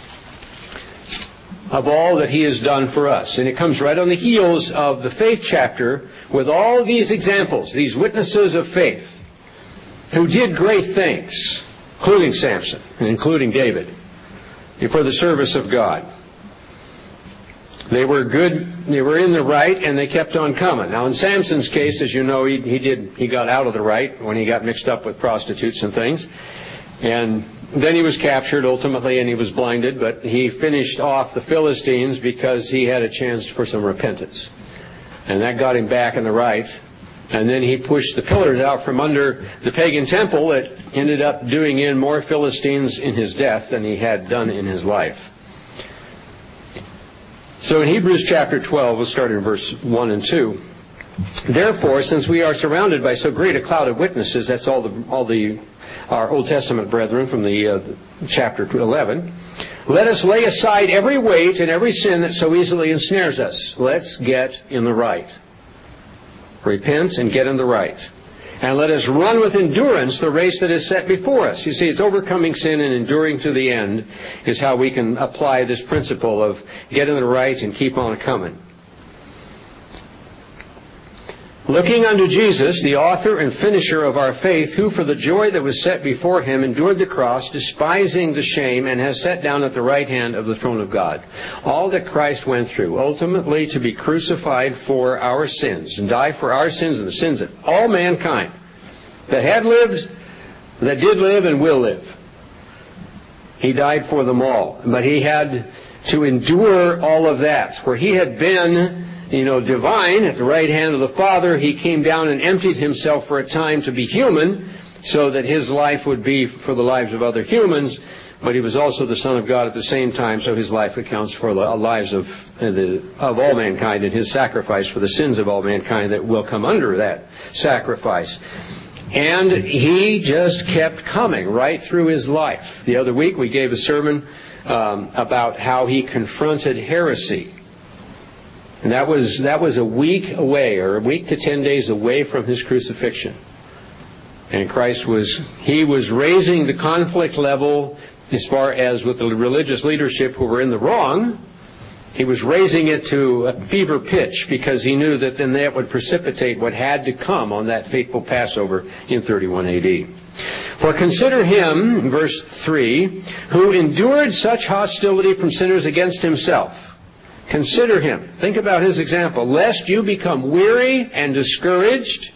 Speaker 1: of all that He has done for us. And it comes right on the heels of the faith chapter with all these examples, these witnesses of faith who did great things, including Samson and including David, for the service of God. They were good, they were in the right, and they kept on coming. Now in Samson's case, as you know, he got out of the right when he got mixed up with prostitutes and things. And then he was captured ultimately, and he was blinded, but he finished off the Philistines because he had a chance for some repentance. And that got him back in the right. And then he pushed the pillars out from under the pagan temple that ended up doing in more Philistines in his death than he had done in his life. So in Hebrews chapter 12, we'll start in verse 1 and 2. Therefore, since we are surrounded by so great a cloud of witnesses, that's our Old Testament brethren from the chapter 11, let us lay aside every weight and every sin that so easily ensnares us. Let's get in the right. Repent and get in the right. And let us run with endurance the race that is set before us. You see, it's overcoming sin and enduring to the end is how we can apply this principle of getting it right and keep on coming. Looking unto Jesus, the author and finisher of our faith, who for the joy that was set before him endured the cross, despising the shame, and has sat down at the right hand of the throne of God. All that Christ went through, ultimately to be crucified for our sins, and die for our sins and the sins of all mankind that had lived, that did live, and will live. He died for them all. But he had to endure all of that. Where he had been divine at the right hand of the Father, he came down and emptied himself for a time to be human so that his life would be for the lives of other humans, but he was also the Son of God at the same time, so his life accounts for the lives of all mankind and his sacrifice for the sins of all mankind that will come under that sacrifice. And he just kept coming right through his life. The other week we gave a sermon about how he confronted heresy. And that was a week away, or a week to 10 days away from his crucifixion. And Christ was raising the conflict level as far as with the religious leadership who were in the wrong. He was raising it to a fever pitch because he knew that then that would precipitate what had to come on that fateful Passover in 31 AD. For consider him, verse 3, who endured such hostility from sinners against himself. Consider him. Think about his example. Lest you become weary and discouraged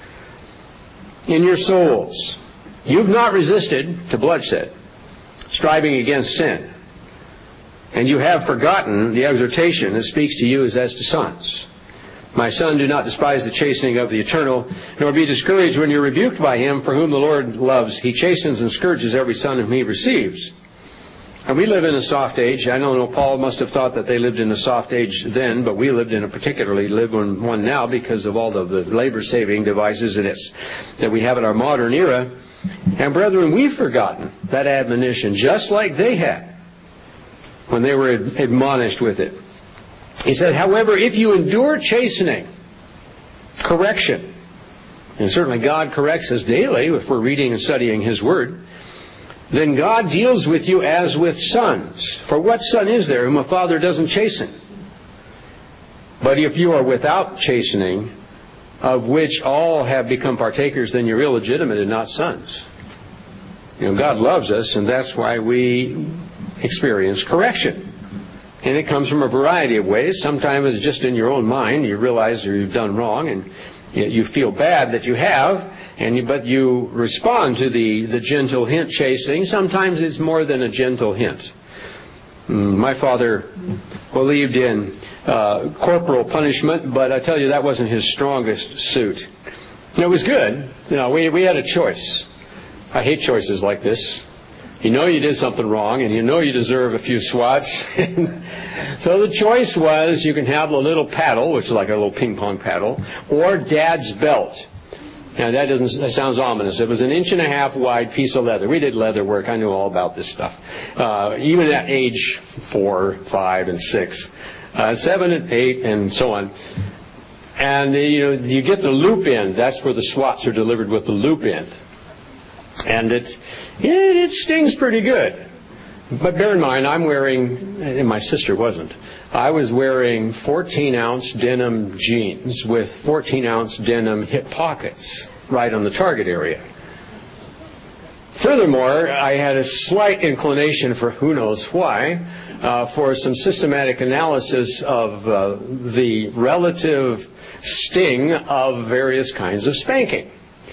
Speaker 1: in your souls. You've not resisted to bloodshed, striving against sin. And you have forgotten the exhortation that speaks to you as to sons. My son, do not despise the chastening of the eternal, nor be discouraged when you're rebuked by him, for whom the Lord loves. He chastens and scourges every son whom he receives. And we live in a soft age. I don't know, Paul must have thought that they lived in a soft age then, but we live in one now because of all of the labor-saving devices that we have in our modern era. And brethren, we've forgotten that admonition, just like they had when they were admonished with it. He said, however, if you endure chastening, correction, and certainly God corrects us daily if we're reading and studying his word, then God deals with you as with sons. For what son is there whom a father doesn't chasten? But if you are without chastening, of which all have become partakers, then you're illegitimate and not sons. God loves us, and that's why we experience correction. And it comes from a variety of ways. Sometimes it's just in your own mind. You realize you've done wrong, and you feel bad that you have, but you respond to the gentle hint chastening. Sometimes it's more than a gentle hint. My father believed in corporal punishment, but I tell you that wasn't his strongest suit. It was good. We had a choice. I hate choices like this. You know you did something wrong, and you know you deserve a few swats. So the choice was you can have a little paddle, which is like a little ping pong paddle, or Dad's belt. Now that sounds ominous. It was 1.5 inches wide piece of leather. We did leather work. I knew all about this stuff. Even at age 4, 5, and 6, 7 and 8, and so on. And you get the loop end. That's where the swats are delivered, with the loop end. And it stings pretty good. But bear in mind, I'm wearing, and my sister wasn't, I was wearing 14-ounce denim jeans with 14-ounce denim hip pockets right on the target area. Furthermore, I had a slight inclination, for who knows why, for some systematic analysis of the relative sting of various kinds of spanking.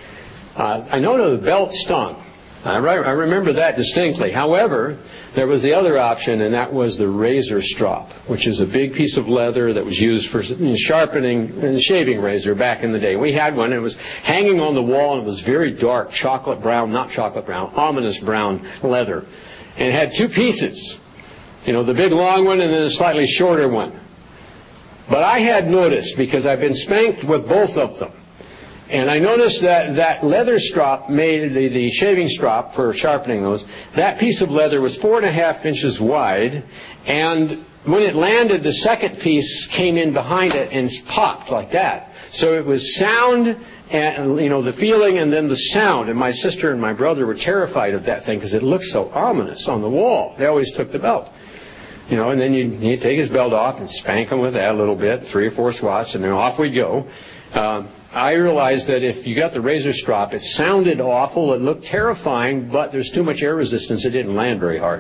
Speaker 1: I know the belt stung. I remember that distinctly. However, there was the other option, and that was the razor strop, which is a big piece of leather that was used for sharpening and shaving razor back in the day. We had one. It was hanging on the wall, and it was very dark, chocolate brown, not chocolate brown, ominous brown leather. And it had two pieces, the big long one and then a slightly shorter one. But I had noticed, because I've been spanked with both of them, and I noticed that leather strop, made the shaving strop for sharpening those, that piece of leather was 4.5 inches wide, and when it landed, the second piece came in behind it and popped like that. So it was sound, and the feeling, and then the sound. And my sister and my brother were terrified of that thing because it looked so ominous on the wall. They always took the belt. And then you'd take his belt off and spank him with that a little bit, 3 or 4 swats, and then off we'd go. I realized that if you got the razor strop, it sounded awful, it looked terrifying, but there's too much air resistance, it didn't land very hard.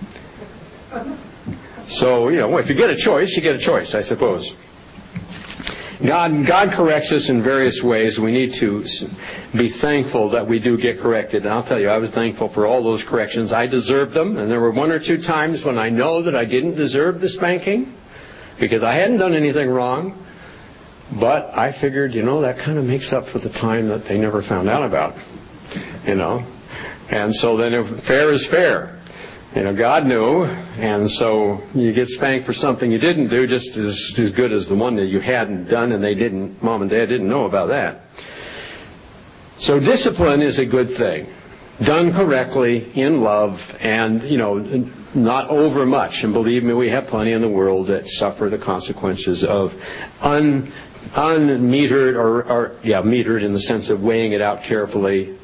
Speaker 1: So, if you get a choice, you get a choice, I suppose. God corrects us in various ways. We need to be thankful that we do get corrected. And I'll tell you, I was thankful for all those corrections. I deserved them, and there were 1 or 2 times when I know that I didn't deserve the spanking because I hadn't done anything wrong. But I figured, that kind of makes up for the time that they never found out about, And so then fair is fair. God knew, and so you get spanked for something you didn't do just as good as the one that you hadn't done, and Mom and Dad didn't know about that. So discipline is a good thing, done correctly, in love, and, not over much. And believe me, we have plenty in the world that suffer the consequences of unmetered metered in the sense of weighing it out carefully,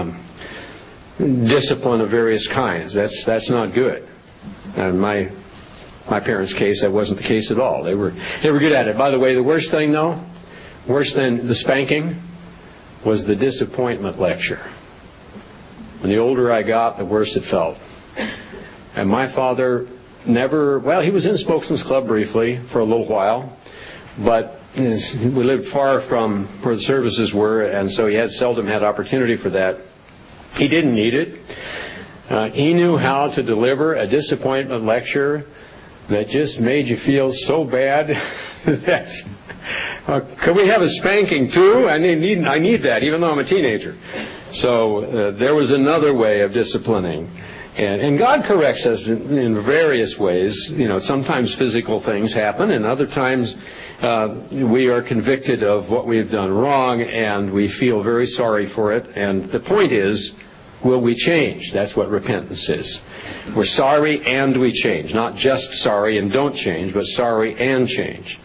Speaker 1: discipline of various kinds. That's not good. And my parents' case, that wasn't the case at all. They were good at it. By the way, the worst thing though, worse than the spanking, was the disappointment lecture. And the older I got, the worse it felt. And my father he was in Spokesman's Club briefly for a little while, but we lived far from where the services were, and so he seldom had opportunity for that. He didn't need it. He knew how to deliver a disappointment lecture that just made you feel so bad that could we have a spanking too? I need that, even though I'm a teenager. So there was another way of disciplining. And God corrects us in various ways. Sometimes physical things happen, and other times we are convicted of what we've done wrong, and we feel very sorry for it. And the point is, will we change? That's what repentance is. We're sorry and we change. Not just sorry and don't change, but sorry and change.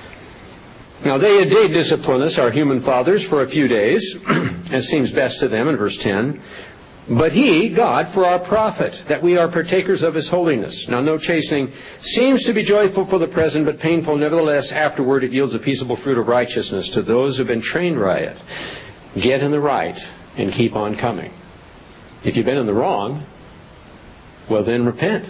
Speaker 1: Now they did discipline us, our human fathers, for a few days, as seems best to them in verse 10. But He, God, for our profit, that we are partakers of His holiness. Now no chastening seems to be joyful for the present, but painful. Nevertheless, afterward it yields a peaceable fruit of righteousness to those who have been trained by it. Get in the right and keep on coming. If you've been in the wrong, well then repent.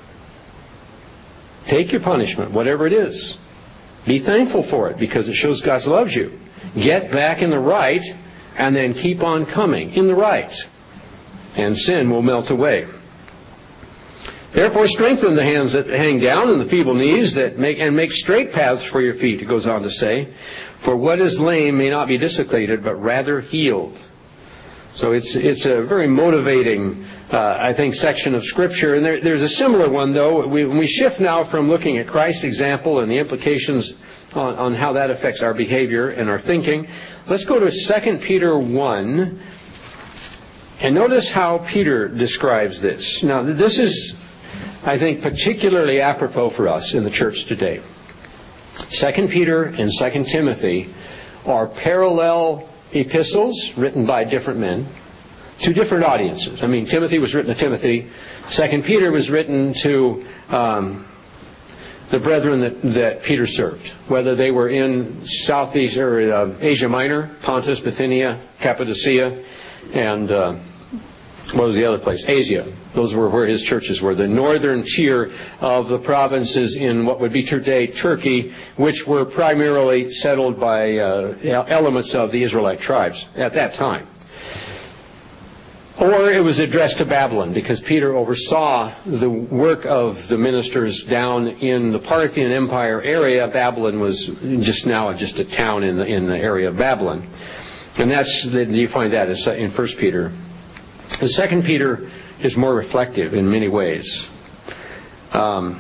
Speaker 1: Take your punishment, whatever it is. Be thankful for it because it shows God loves you. Get back in the right and then keep on coming in the right. And sin will melt away. Therefore strengthen the hands that hang down and the feeble knees that make straight paths for your feet, it goes on to say. For what is lame may not be dislocated, but rather healed. So it's a very motivating, I think, section of Scripture. And there's a similar one, though. We shift now from looking at Christ's example and the implications on how that affects our behavior and our thinking. Let's go to 2 Peter 1. And notice how Peter describes this. Now, this is, I think, particularly apropos for us in the church today. 2 Peter and 2 Timothy are parallel epistles written by different men to different audiences. I mean, Timothy was written to Timothy. 2 Peter was written to the brethren that Peter served, whether they were in Southeast or Asia Minor, Pontus, Bithynia, Cappadocia, and what was the other place? Asia. Those were where his churches were. The northern tier of the provinces in what would be today Turkey, which were primarily settled by elements of the Israelite tribes at that time. Or it was addressed to Babylon, because Peter oversaw the work of the ministers down in the Parthian Empire area. Babylon was just a town in the area of Babylon. And you find that in 1 Peter. The 2 Peter is more reflective in many ways. 2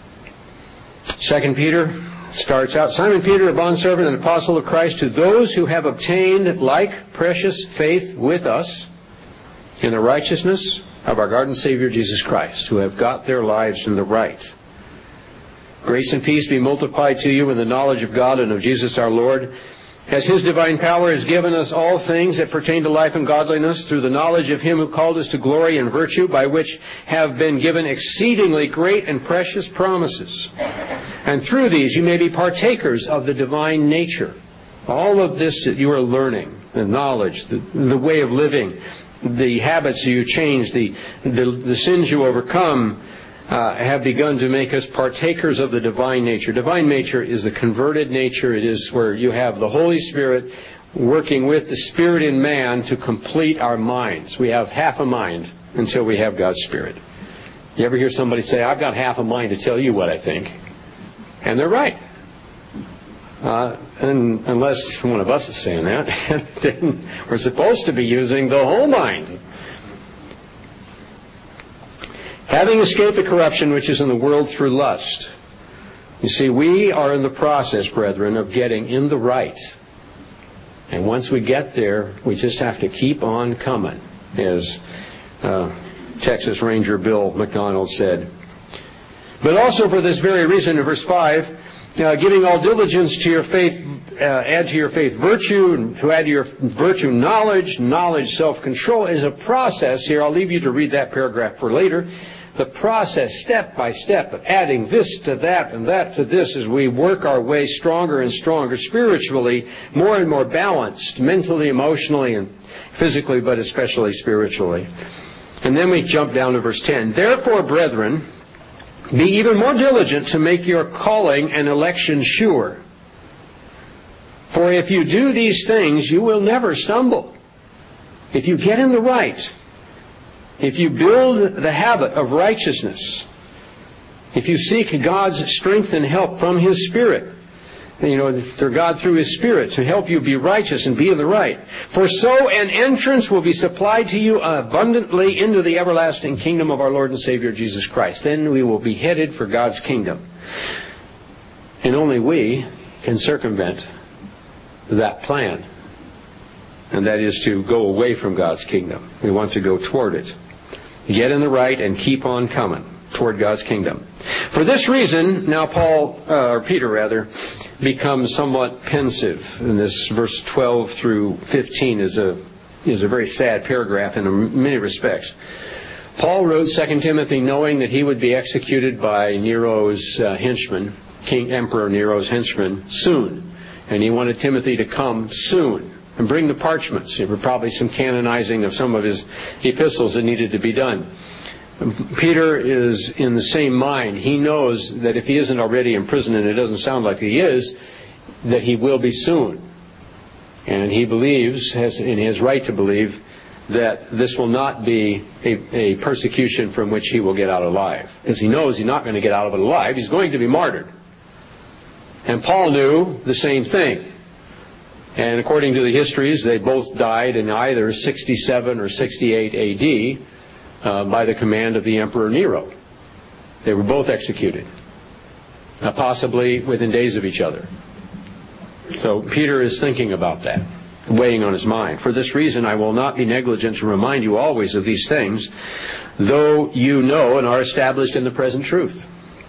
Speaker 1: Peter starts out, Simon Peter, a bondservant and apostle of Christ, to those who have obtained like precious faith with us in the righteousness of our God and Savior Jesus Christ, who have got their lives in the right. Grace and peace be multiplied to you in the knowledge of God and of Jesus our Lord, As His divine power has given us all things that pertain to life and godliness through the knowledge of Him who called us to glory and virtue, by which have been given exceedingly great and precious promises. And through these you may be partakers of the divine nature. All of this that you are learning, the knowledge, the way of living, the habits you change, the sins you overcome, have begun to make us partakers of the divine nature. Divine nature is the converted nature. It is where you have the Holy Spirit working with the Spirit in man to complete our minds. We have half a mind until we have God's Spirit. You ever hear somebody say, I've got half a mind to tell you what I think? And they're right. And unless one of us is saying that, then we're supposed to be using the whole mind. Having escaped the corruption which is in the world through lust. You see, we are in the process, brethren, of getting in the right. And once we get there, we just have to keep on coming, as Texas Ranger Bill McDonald said. But also for this very reason, in verse 5, giving all diligence to your faith, add to your faith virtue, and to add to your virtue knowledge, self-control is a process here. I'll leave you to read that paragraph for later. The process, step by step, of adding this to that and that to this as we work our way stronger and stronger spiritually, more and more balanced, mentally, emotionally, and physically, but especially spiritually. And then we jump down to verse 10. Therefore, brethren, be even more diligent to make your calling and election sure. For if you do these things, you will never stumble. If you get in the right, if you build the habit of righteousness, if you seek God's strength and help from His Spirit, through God through His Spirit to help you be righteous and be in the right. For so an entrance will be supplied to you abundantly into the everlasting kingdom of our Lord and Savior Jesus Christ. Then we will be headed for God's kingdom. And only we can circumvent that plan. And that is to go away from God's kingdom. We want to go toward it. Get in the right and keep on coming toward God's kingdom. For this reason, now Peter becomes somewhat pensive. And this verse 12 through 15 is a very sad paragraph in many respects. Paul wrote 2 Timothy knowing that he would be executed by Nero's henchmen, Emperor Nero's henchmen, soon. And he wanted Timothy to come soon and bring the parchments. There were probably some canonizing of some of his epistles that needed to be done. Peter is in the same mind. He knows that if he isn't already in prison, and it doesn't sound like he is, that he will be soon. And he believes, and he has right to believe, that this will not be a persecution from which he will get out alive. Because he knows he's not going to get out of it alive. He's going to be martyred. And Paul knew the same thing. And according to the histories, they both died in either 67 or 68 A.D., by the command of the Emperor Nero. They were both executed, possibly within days of each other. So Peter is thinking about that, weighing on his mind. For this reason, I will not be negligent to remind you always of these things, though you know and are established in the present truth.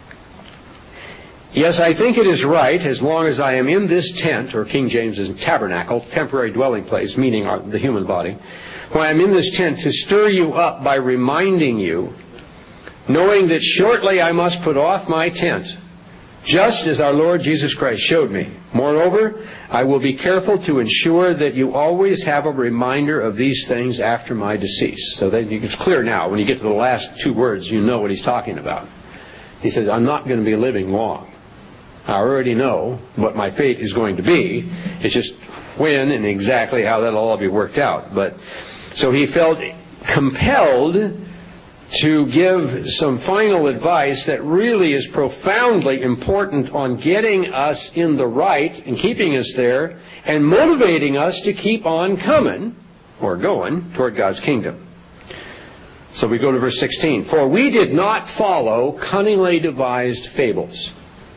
Speaker 1: Yes, I think it is right, as long as I am in this tent, or King James is tabernacle, temporary dwelling place, meaning the human body, when I am in this tent, to stir you up by reminding you, knowing that shortly I must put off my tent, just as our Lord Jesus Christ showed me. Moreover, I will be careful to ensure that you always have a reminder of these things after my decease. So that it's clear now, when you get to the last two words, you know what he's talking about. He says, I'm not going to be living long. I already know what my fate is going to be. It's just when and exactly how that'll all be worked out. But so he felt compelled to give some final advice that really is profoundly important on getting us in the right and keeping us there and motivating us to keep on coming or going toward God's kingdom. So we go to verse 16. For we did not follow cunningly devised fables.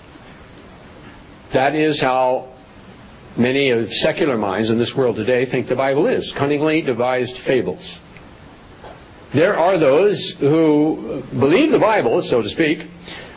Speaker 1: That is how many of secular minds in this world today think the Bible is. Cunningly devised fables. There are those who believe the Bible, so to speak,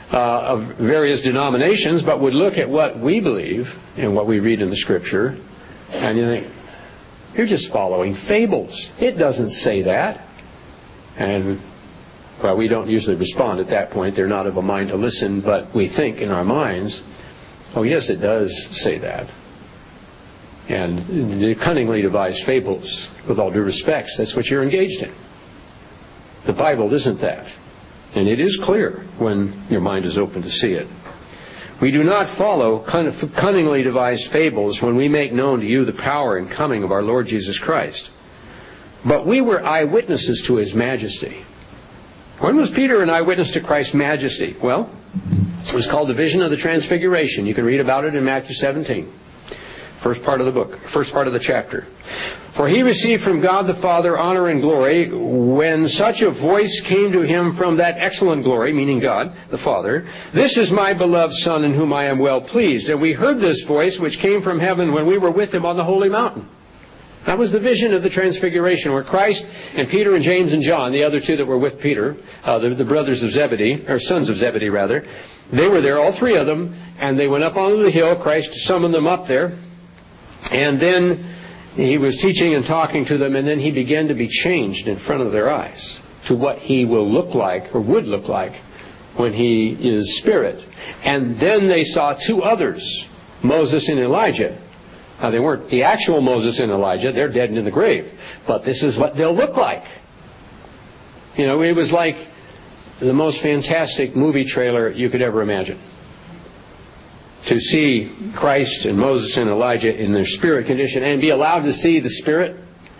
Speaker 1: of various denominations, but would look at what we believe and what we read in the Scripture And you think, you're just following fables. It doesn't say that. And, well, we don't usually respond at that point. They're not of a mind to listen, but we think in our minds, oh, yes, it does say that. And the cunningly devised fables, with all due respects, that's what you're engaged in. The Bible isn't that. And it is clear when your mind is open to see it. We do not follow cunningly devised fables when we make known to you the power and coming of our Lord Jesus Christ. But we were eyewitnesses to His majesty. When was Peter an eyewitness to Christ's majesty? Well, it was called the vision of the Transfiguration. You can read about it in Matthew 17. First part of the book, first part of the chapter. For he received from God the Father honor and glory when such a voice came to him from that excellent glory, meaning God the Father, "This is my beloved Son in whom I am well pleased." And we heard this voice which came from heaven when we were with Him on the holy mountain. That was the vision of the Transfiguration, where Christ and Peter and James and John, the other two that were with Peter, the brothers of Zebedee, or sons of Zebedee rather, they were there, all three of them, and they went up onto the hill. Christ summoned them up there. And then He was teaching and talking to them, and then He began to be changed in front of their eyes to what He will look like, or would look like, when He is Spirit. And then they saw two others, Moses and Elijah. Now, they weren't the actual Moses and Elijah. They're dead and in the grave. But this is what they'll look like. You know, it was like the most fantastic movie trailer you could ever imagine. To see Christ and Moses and Elijah in their spirit condition and be allowed to see the Spirit.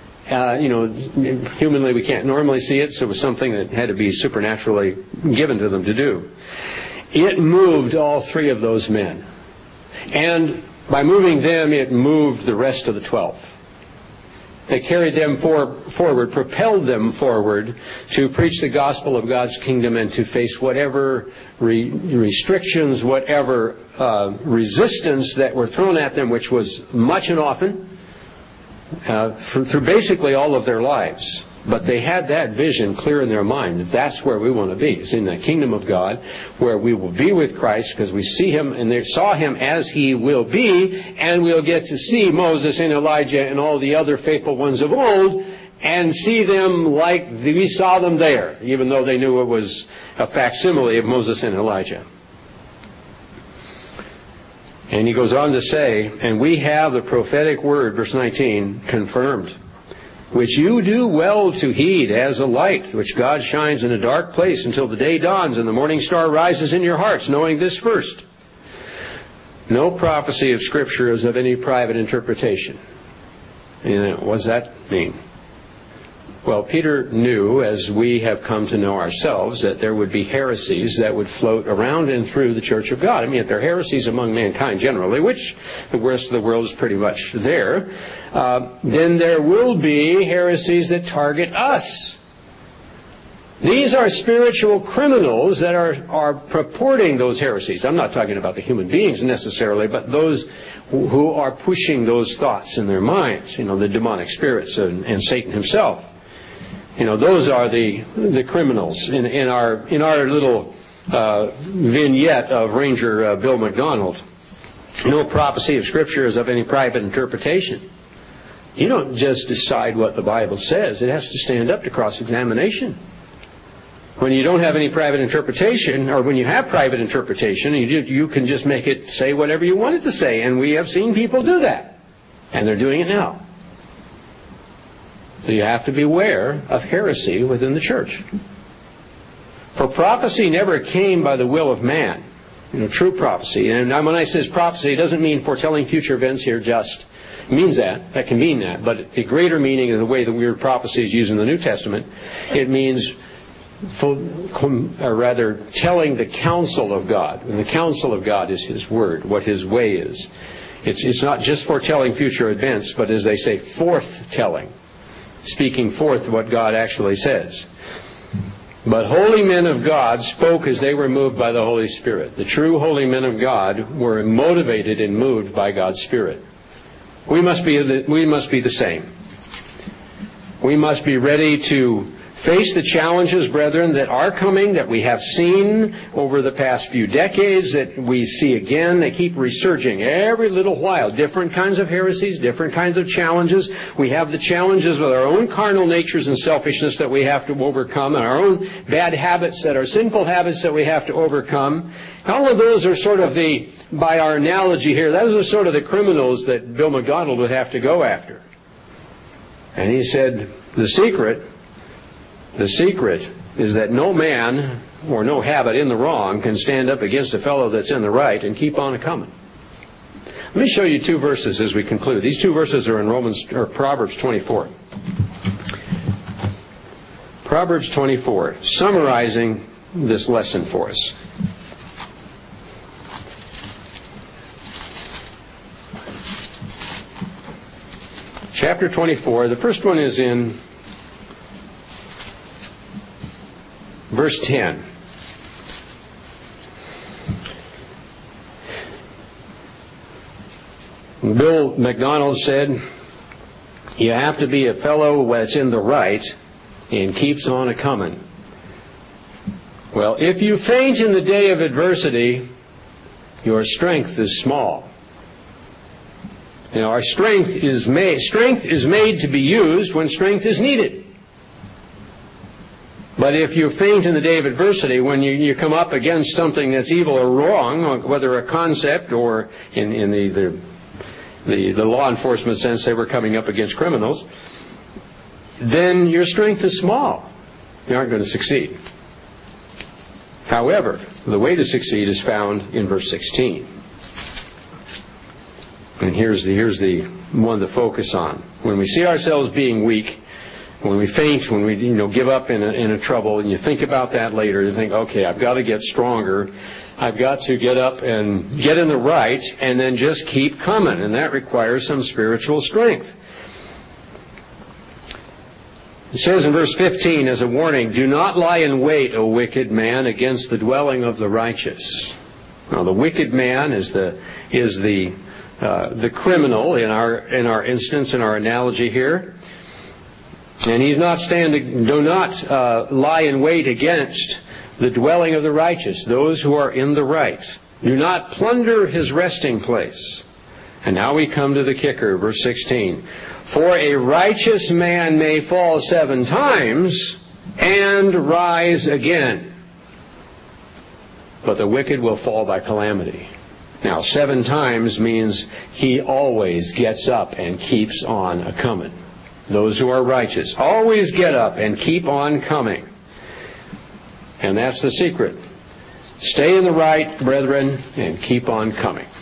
Speaker 1: Humanly we can't normally see it, so it was something that had to be supernaturally given to them to do. It moved all three of those men. And by moving them, it moved the rest of the 12. It carried them forward, propelled them forward to preach the gospel of God's kingdom and to face whatever restrictions, whatever resistance that were thrown at them, which was much and often, through basically all of their lives. But they had that vision clear in their mind that that's where we want to be. It's in the kingdom of God, where we will be with Christ because we see Him and they saw Him as He will be, and we'll get to see Moses and Elijah and all the other faithful ones of old and see them like we saw them there, even though they knew it was a facsimile of Moses and Elijah. And he goes on to say, and we have the prophetic word, verse 19, confirmed, which you do well to heed as a light, which God shines in a dark place until the day dawns and the morning star rises in your hearts, knowing this first. No prophecy of Scripture is of any private interpretation. And what does that mean? Well, Peter knew, as we have come to know ourselves, that there would be heresies that would float around and through the church of God. I mean, if there are heresies among mankind generally, which the rest of the world is pretty much there, then there will be heresies that target us. These are spiritual criminals that are purporting those heresies. I'm not talking about the human beings necessarily, but those who are pushing those thoughts in their minds, the demonic spirits and Satan himself. Those are the criminals in our little vignette of Ranger Bill McDonald. No prophecy of Scripture is of any private interpretation. You don't just decide what the Bible says. It has to stand up to cross-examination. When you don't have any private interpretation, or when you have private interpretation, you can just make it say whatever you want it to say. And we have seen people do that. And they're doing it now. So you have to beware of heresy within the church. For prophecy never came by the will of man. True prophecy. And when I say prophecy, it doesn't mean foretelling future events here just. It means that. That can mean that. But the greater meaning of the way the word prophecy is used in the New Testament, it means telling the counsel of God. And the counsel of God is His Word, what His way is. It's not just foretelling future events, but as they say, forth-telling. Speaking forth what God actually says. But holy men of God spoke as they were moved by the Holy Spirit. The true holy men of God were motivated and moved by God's Spirit. We must be the same. We must be ready to face the challenges, brethren, that are coming, that we have seen over the past few decades, that we see again. They keep resurging every little while. Different kinds of heresies, different kinds of challenges. We have the challenges with our own carnal natures and selfishness that we have to overcome, and our own bad habits that are sinful habits that we have to overcome. All of those are sort of by our analogy here, those are sort of the criminals that Bill McDonald would have to go after. And he said, the secret is that no man or no habit in the wrong can stand up against a fellow that's in the right and keep on coming. Let me show you two verses as we conclude. These two verses are in Proverbs 24. Proverbs 24, summarizing this lesson for us. Chapter 24, the first one is in verse 10. Bill McDonald said, you have to be a fellow that's in the right and keeps on a-coming. Well, if you faint in the day of adversity, your strength is small. You know, our strength is made to be used when strength is needed. But if you faint in the day of adversity, when you come up against something that's evil or wrong, whether a concept or in the law enforcement sense they were coming up against criminals, then your strength is small. You aren't going to succeed. However, the way to succeed is found in verse 16. And here's the one to focus on. When we see ourselves being weak, when we faint, when we give up in a trouble, and you think about that later, you think, okay, I've got to get stronger. I've got to get up and get in the right, and then just keep coming. And that requires some spiritual strength. It says in verse 15 as a warning, do not lie in wait, O wicked man, against the dwelling of the righteous. Now, the wicked man is the criminal in our instance, in our analogy here. And he's not do not lie in wait against the dwelling of the righteous, those who are in the right. Do not plunder his resting place. And now we come to the kicker, verse 16. For a righteous man may fall 7 times and rise again, but the wicked will fall by calamity. Now, 7 times means he always gets up and keeps on a-coming. Those who are righteous always get up and keep on coming. And that's the secret. Stay in the right, brethren, and keep on coming.